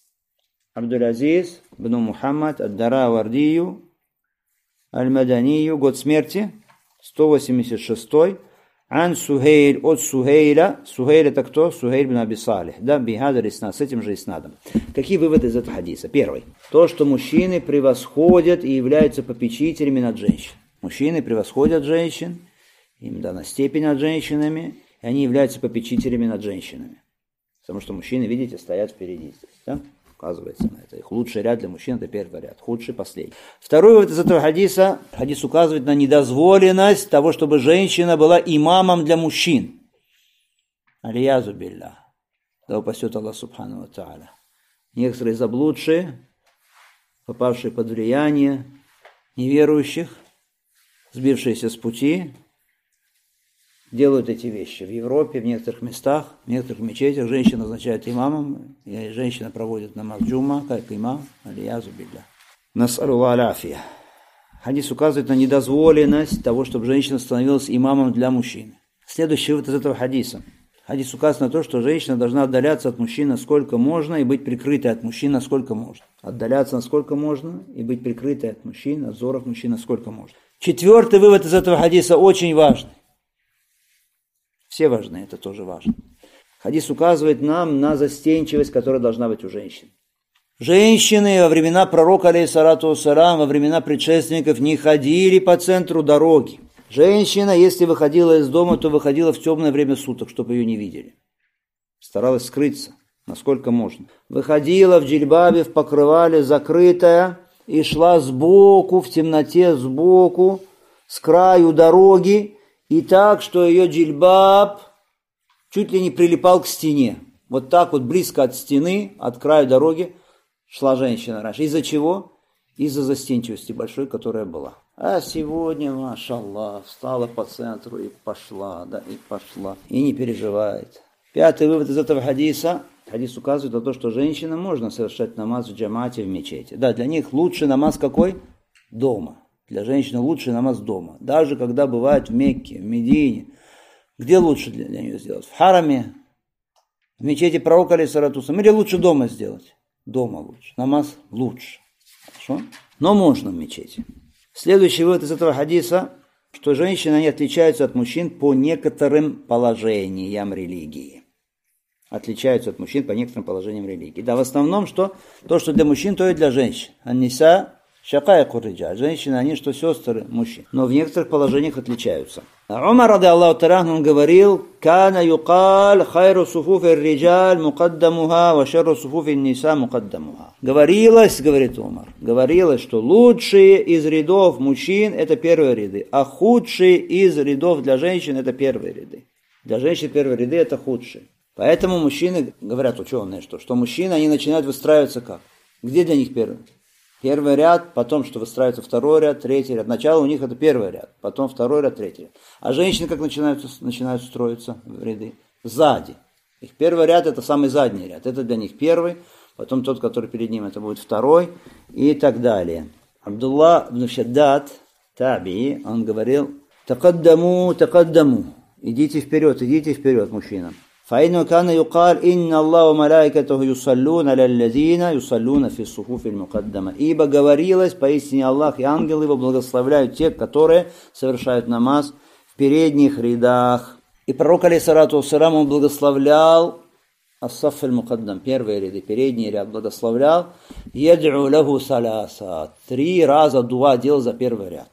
Абдуль-Азиз ибн Мухаммад, Дара Вардию, Аль-Маданию, год смерти, сто восемьдесят шестой, Ан Сухейль, от Сухейля. Сухейль это кто? Сухейль бин Аби Салих. Да, бихадар иснад, с этим же иснадом. Какие выводы из этого хадиса? Первый. То, что мужчины превосходят и являются попечителями над женщинами. Мужчины превосходят женщин, им дана степень над женщинами, и они являются попечителями над женщинами. Потому что мужчины, видите, стоят впереди здесь. Да? Указывается на это. Их лучший ряд для мужчин это первый ряд, худший последний. Второй вывод из этого хадиса. Хадис указывает на недозволенность того, чтобы женщина была имамом для мужчин. Алиязу билля. Да упасет Аллах субхану ва тааля. Некоторые заблудшие, попавшие под влияние неверующих, сбившиеся с пути, делают эти вещи. В Европе, в некоторых местах, в некоторых мечетях женщина назначает имамом, и женщина проводит намаз джума, как имам, алиязу билля. Нас'алу аляфия. Хадис указывает на недозволенность того, чтобы женщина становилась имамом для мужчины. Следующий вывод из этого хадиса. Хадис указывает на то, что женщина должна отдаляться от мужчин насколько можно и быть прикрытой от мужчин насколько можно. Отдаляться насколько можно и быть прикрытой от мужчин, от взоров мужчин насколько можно. Четвертый вывод из этого хадиса очень важный. Все важны, это тоже важно. Хадис указывает нам на застенчивость, которая должна быть у женщин. Женщины во времена пророка, алейхиссалату вассалям, во времена предшественников не ходили по центру дороги. Женщина, если выходила из дома, то выходила в темное время суток, чтобы ее не видели. Старалась скрыться, насколько можно. Выходила в джильбабе, в покрывале, закрытая, и шла сбоку, в темноте сбоку, с краю дороги, и так, что ее джильбаб чуть ли не прилипал к стене. Вот так вот близко от стены, от края дороги шла женщина раньше. Из-за чего? Из-за застенчивости большой, которая была. А сегодня, машаллах, встала по центру и пошла, да, и пошла. И не переживает. Пятый вывод из этого хадиса. Хадис указывает на то, что женщинам можно совершать намаз в джамате, в мечети. Да, для них лучший намаз какой? Дома. Для женщины лучший намаз дома. Даже когда бывает в Мекке, в Медине. Где лучше для, для нее сделать? В хараме, в мечети пророка алейхиссалату вассалям. Или лучше дома сделать? Дома лучше. Намаз лучше. Хорошо? Но можно в мечети. Следующий вывод из этого хадиса, что женщины они отличаются от мужчин по некоторым положениям религии. Отличаются от мужчин по некоторым положениям религии. Да, в основном, что то, что для мужчин, то и для женщин. Анниса шакая куриджа. Женщины, они что сестры мужчин. Но в некоторых положениях отличаются. Умар, ради Аллаху та'аля, он говорил, «Кана юкаль хайру суфуфи риджаль мукаддамуха, ва шарру суфуфи ниса мукаддамуха». Говорилось, говорит Умар, говорилось, что лучшие из рядов мужчин это первые ряды, а худшие из рядов для женщин это первые ряды. Для женщин первые ряды это худшие. Поэтому мужчины, говорят ученые, что, что мужчины, они начинают выстраиваться как? Где для них первый? Первый ряд, потом, что выстраивается второй ряд, третий ряд. Начало у них это первый ряд, потом второй ряд, третий ряд. А женщины как начинают, начинают строиться в ряды? Сзади. Их первый ряд это самый задний ряд. Это для них первый, потом тот, который перед ним, это будет второй, и так далее. Абдулла ибн Шаддад, таби, он говорил, «Такаддаму, такаддаму». Идите вперед, идите вперед, мужчинам. فإنه كان يقال إن الله وملائكته يصلون على الذين يصلون في الصفوف المقدمة. Ибо говорилось, поистине Аллах и ангелы его благословляют тех, которые совершают намаз в передних рядах. И пророк, алейхиссалату вассалям, он благословлял ас-сафф аль-мукаддам, первые ряды, передний ряд благословлял. Яд'у лаху саляса. Три раза дуа делал за первый ряд.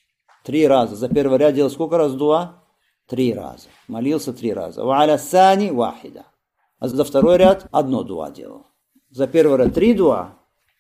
Три раза. За первый ряд делал сколько раз дуа? Три раза. Молился три раза. Ва аля сани вахида. А за второй ряд одно дуа делал. За первый ряд три дуа,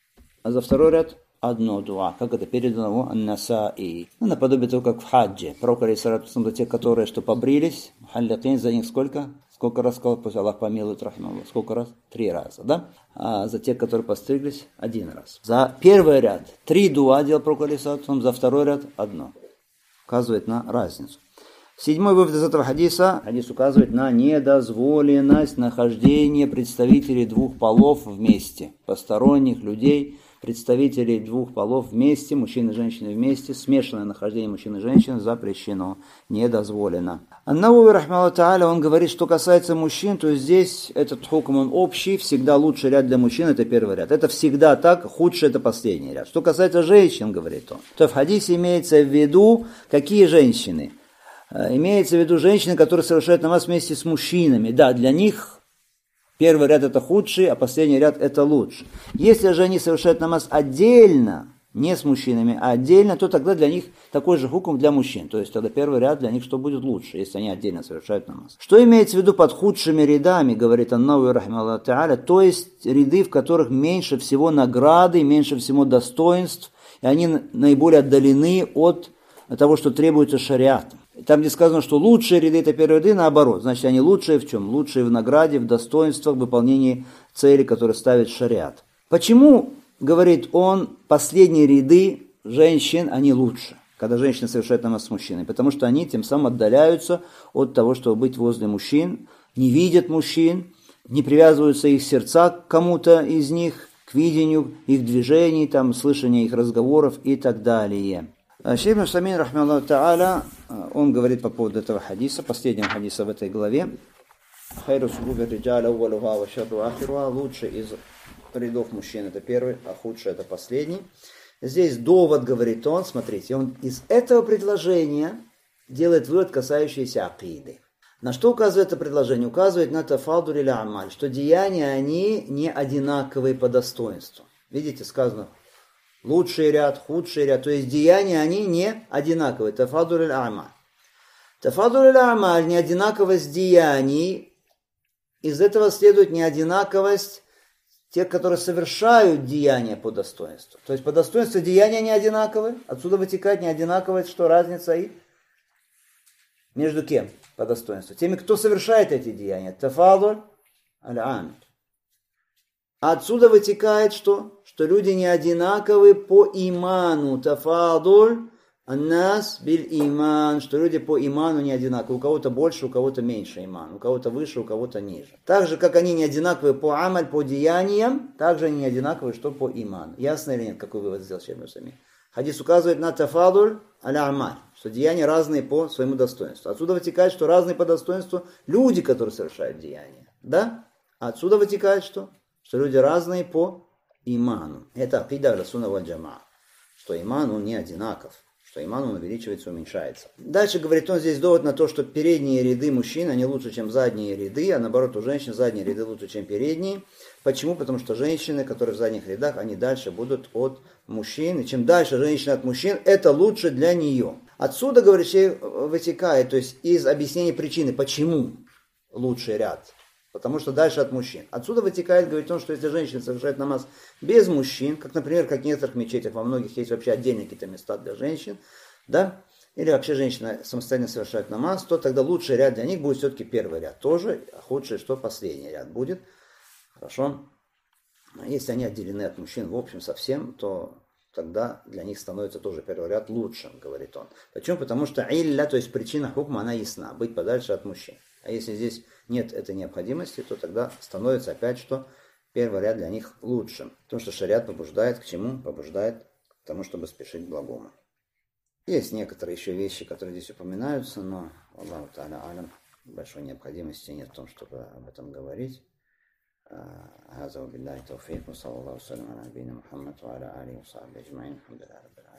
а за второй ряд одно дуа. Как это передано в Ан-Насаи. Ну, наподобие того, как в хаджи. Пророк, алейхиссалату вассалям, те, которые что побрились, мухалликин, за них сколько? Сколько раз сказал, пусть Аллах помилует, рахималлах. Сколько раз? Три раза, да? А за тех, которые постриглись, один раз. За первый ряд три дуа делал пророк, алейхиссалату вассалям, за второй ряд одно. Указывает на разницу. Седьмой вывод из этого хадиса. Хадис указывает на недозволенность нахождения представителей двух полов вместе. Посторонних людей, представителей двух полов вместе, мужчины и женщины вместе. Смешанное нахождение мужчин и женщин запрещено, недозволено. Ан-Навави, рахмаллаху тааля, он говорит, что касается мужчин, то здесь этот хукм, он общий, всегда лучший ряд для мужчин, это первый ряд. Это всегда так, худший это последний ряд. Что касается женщин, говорит он, то в хадисе имеется в виду, какие женщины? Имеется в виду женщины, которые совершают намаз вместе с мужчинами. Да, для них первый ряд это худший, а последний ряд это лучше. Если же они совершают намаз отдельно, не с мужчинами, а отдельно, то тогда для них такой же хукм для мужчин. То есть тогда первый ряд для них что будет лучше, если они отдельно совершают намаз. Что имеется в виду под худшими рядами, говорит Ан-Навави, рахимахуллаху тааля, то есть ряды, в которых меньше всего награды, меньше всего достоинств, и они наиболее отдалены от того, что требуется шариатом. Там, где сказано, что лучшие ряды это первые ряды, наоборот. Значит, они лучшие в чем? Лучшие в награде, в достоинствах, в выполнении цели, которые ставит шариат. Почему, говорит он, последние ряды женщин, они лучше, когда женщины совершают намаз с мужчиной? Потому что они тем самым отдаляются от того, чтобы быть возле мужчин, не видят мужчин, не привязываются их сердца к кому-то из них, к видению их движений, там, слышанию их разговоров и так далее. Шейх ибн Усаймин, рахмаллаху тааля, он говорит по поводу этого хадиса, последнего хадиса в этой главе. Хайру сугуби риджаля аввалуха ва шарру ахируха. Лучший из рядов мужчин это первый, а худший это последний. Здесь довод, говорит он, смотрите, он из этого предложения делает вывод, касающийся акиды. На что указывает это предложение? Указывает на тафадуль или амаль, что деяния, они не одинаковые по достоинству. Видите, сказано, лучший ряд, худший ряд. То есть деяния, они не одинаковые. Тафадуль аль-амаль. Тафадуль аль-амаль, не одинаковость деяний. Из этого следует неодинаковость тех, которые совершают деяния по достоинству. То есть по достоинству деяния не одинаковые. Отсюда вытекает неодинаковость, что разница и между кем по достоинству? Теми, кто совершает эти деяния. Тафадуль аль-амаль. Отсюда вытекает что? Что люди не одинаковы по иману. Тафадуль аннас биль иман. Что люди по иману не одинаковы. У кого-то больше, у кого-то меньше иман. У кого-то выше, у кого-то ниже. Так же, как они не одинаковы по амаль, по деяниям, также они не одинаковы, что по иману. Ясно или нет, какой вывод сделал Шейх ибн Усаймин? Хадис указывает на тафадуль аль-амаль. Что деяния разные по своему достоинству. Отсюда вытекает, что разные по достоинству люди, которые совершают деяния. Да? Отсюда вытекает что? Что люди разные по иману. Это акида аль-сунна валь джамаа. Что иман, он не одинаков. Что иман, он увеличивается, уменьшается. Дальше говорит он здесь довод на то, что передние ряды мужчин, они лучше, чем задние ряды, а наоборот, у женщин задние ряды лучше, чем передние. Почему? Потому что женщины, которые в задних рядах, они дальше будут от мужчин. И чем дальше женщина от мужчин, это лучше для нее. Отсюда, говорит, вытекает, то есть из объяснения причины, почему лучший ряд. Потому что дальше от мужчин. Отсюда вытекает, говорит он, что если женщина совершает намаз без мужчин, как, например, как в некоторых мечетях, во многих есть вообще отдельные какие-то места для женщин, да, или вообще женщина самостоятельно совершает намаз, то тогда лучший ряд для них будет все-таки первый ряд тоже, а худший, что последний ряд будет. Хорошо. Если они отделены от мужчин в общем совсем, то тогда для них становится тоже первый ряд лучшим, говорит он. Почему? Потому что илля, то есть причина хукма, она ясна, быть подальше от мужчин. А если здесь нет этой необходимости, то тогда становится опять что первый вариант для них лучше. Потому что шариат побуждает к чему? Побуждает к тому, чтобы спешить к благому. Есть некоторые еще вещи, которые здесь упоминаются, но, Аллаху та'аля алям, большой необходимости нет в том, чтобы об этом говорить. هذا وبالله التوفيق وصلى الله وسلم على نبينا محمد وعلى آله وصحبه أجمعين الحمد لله رب العالمين.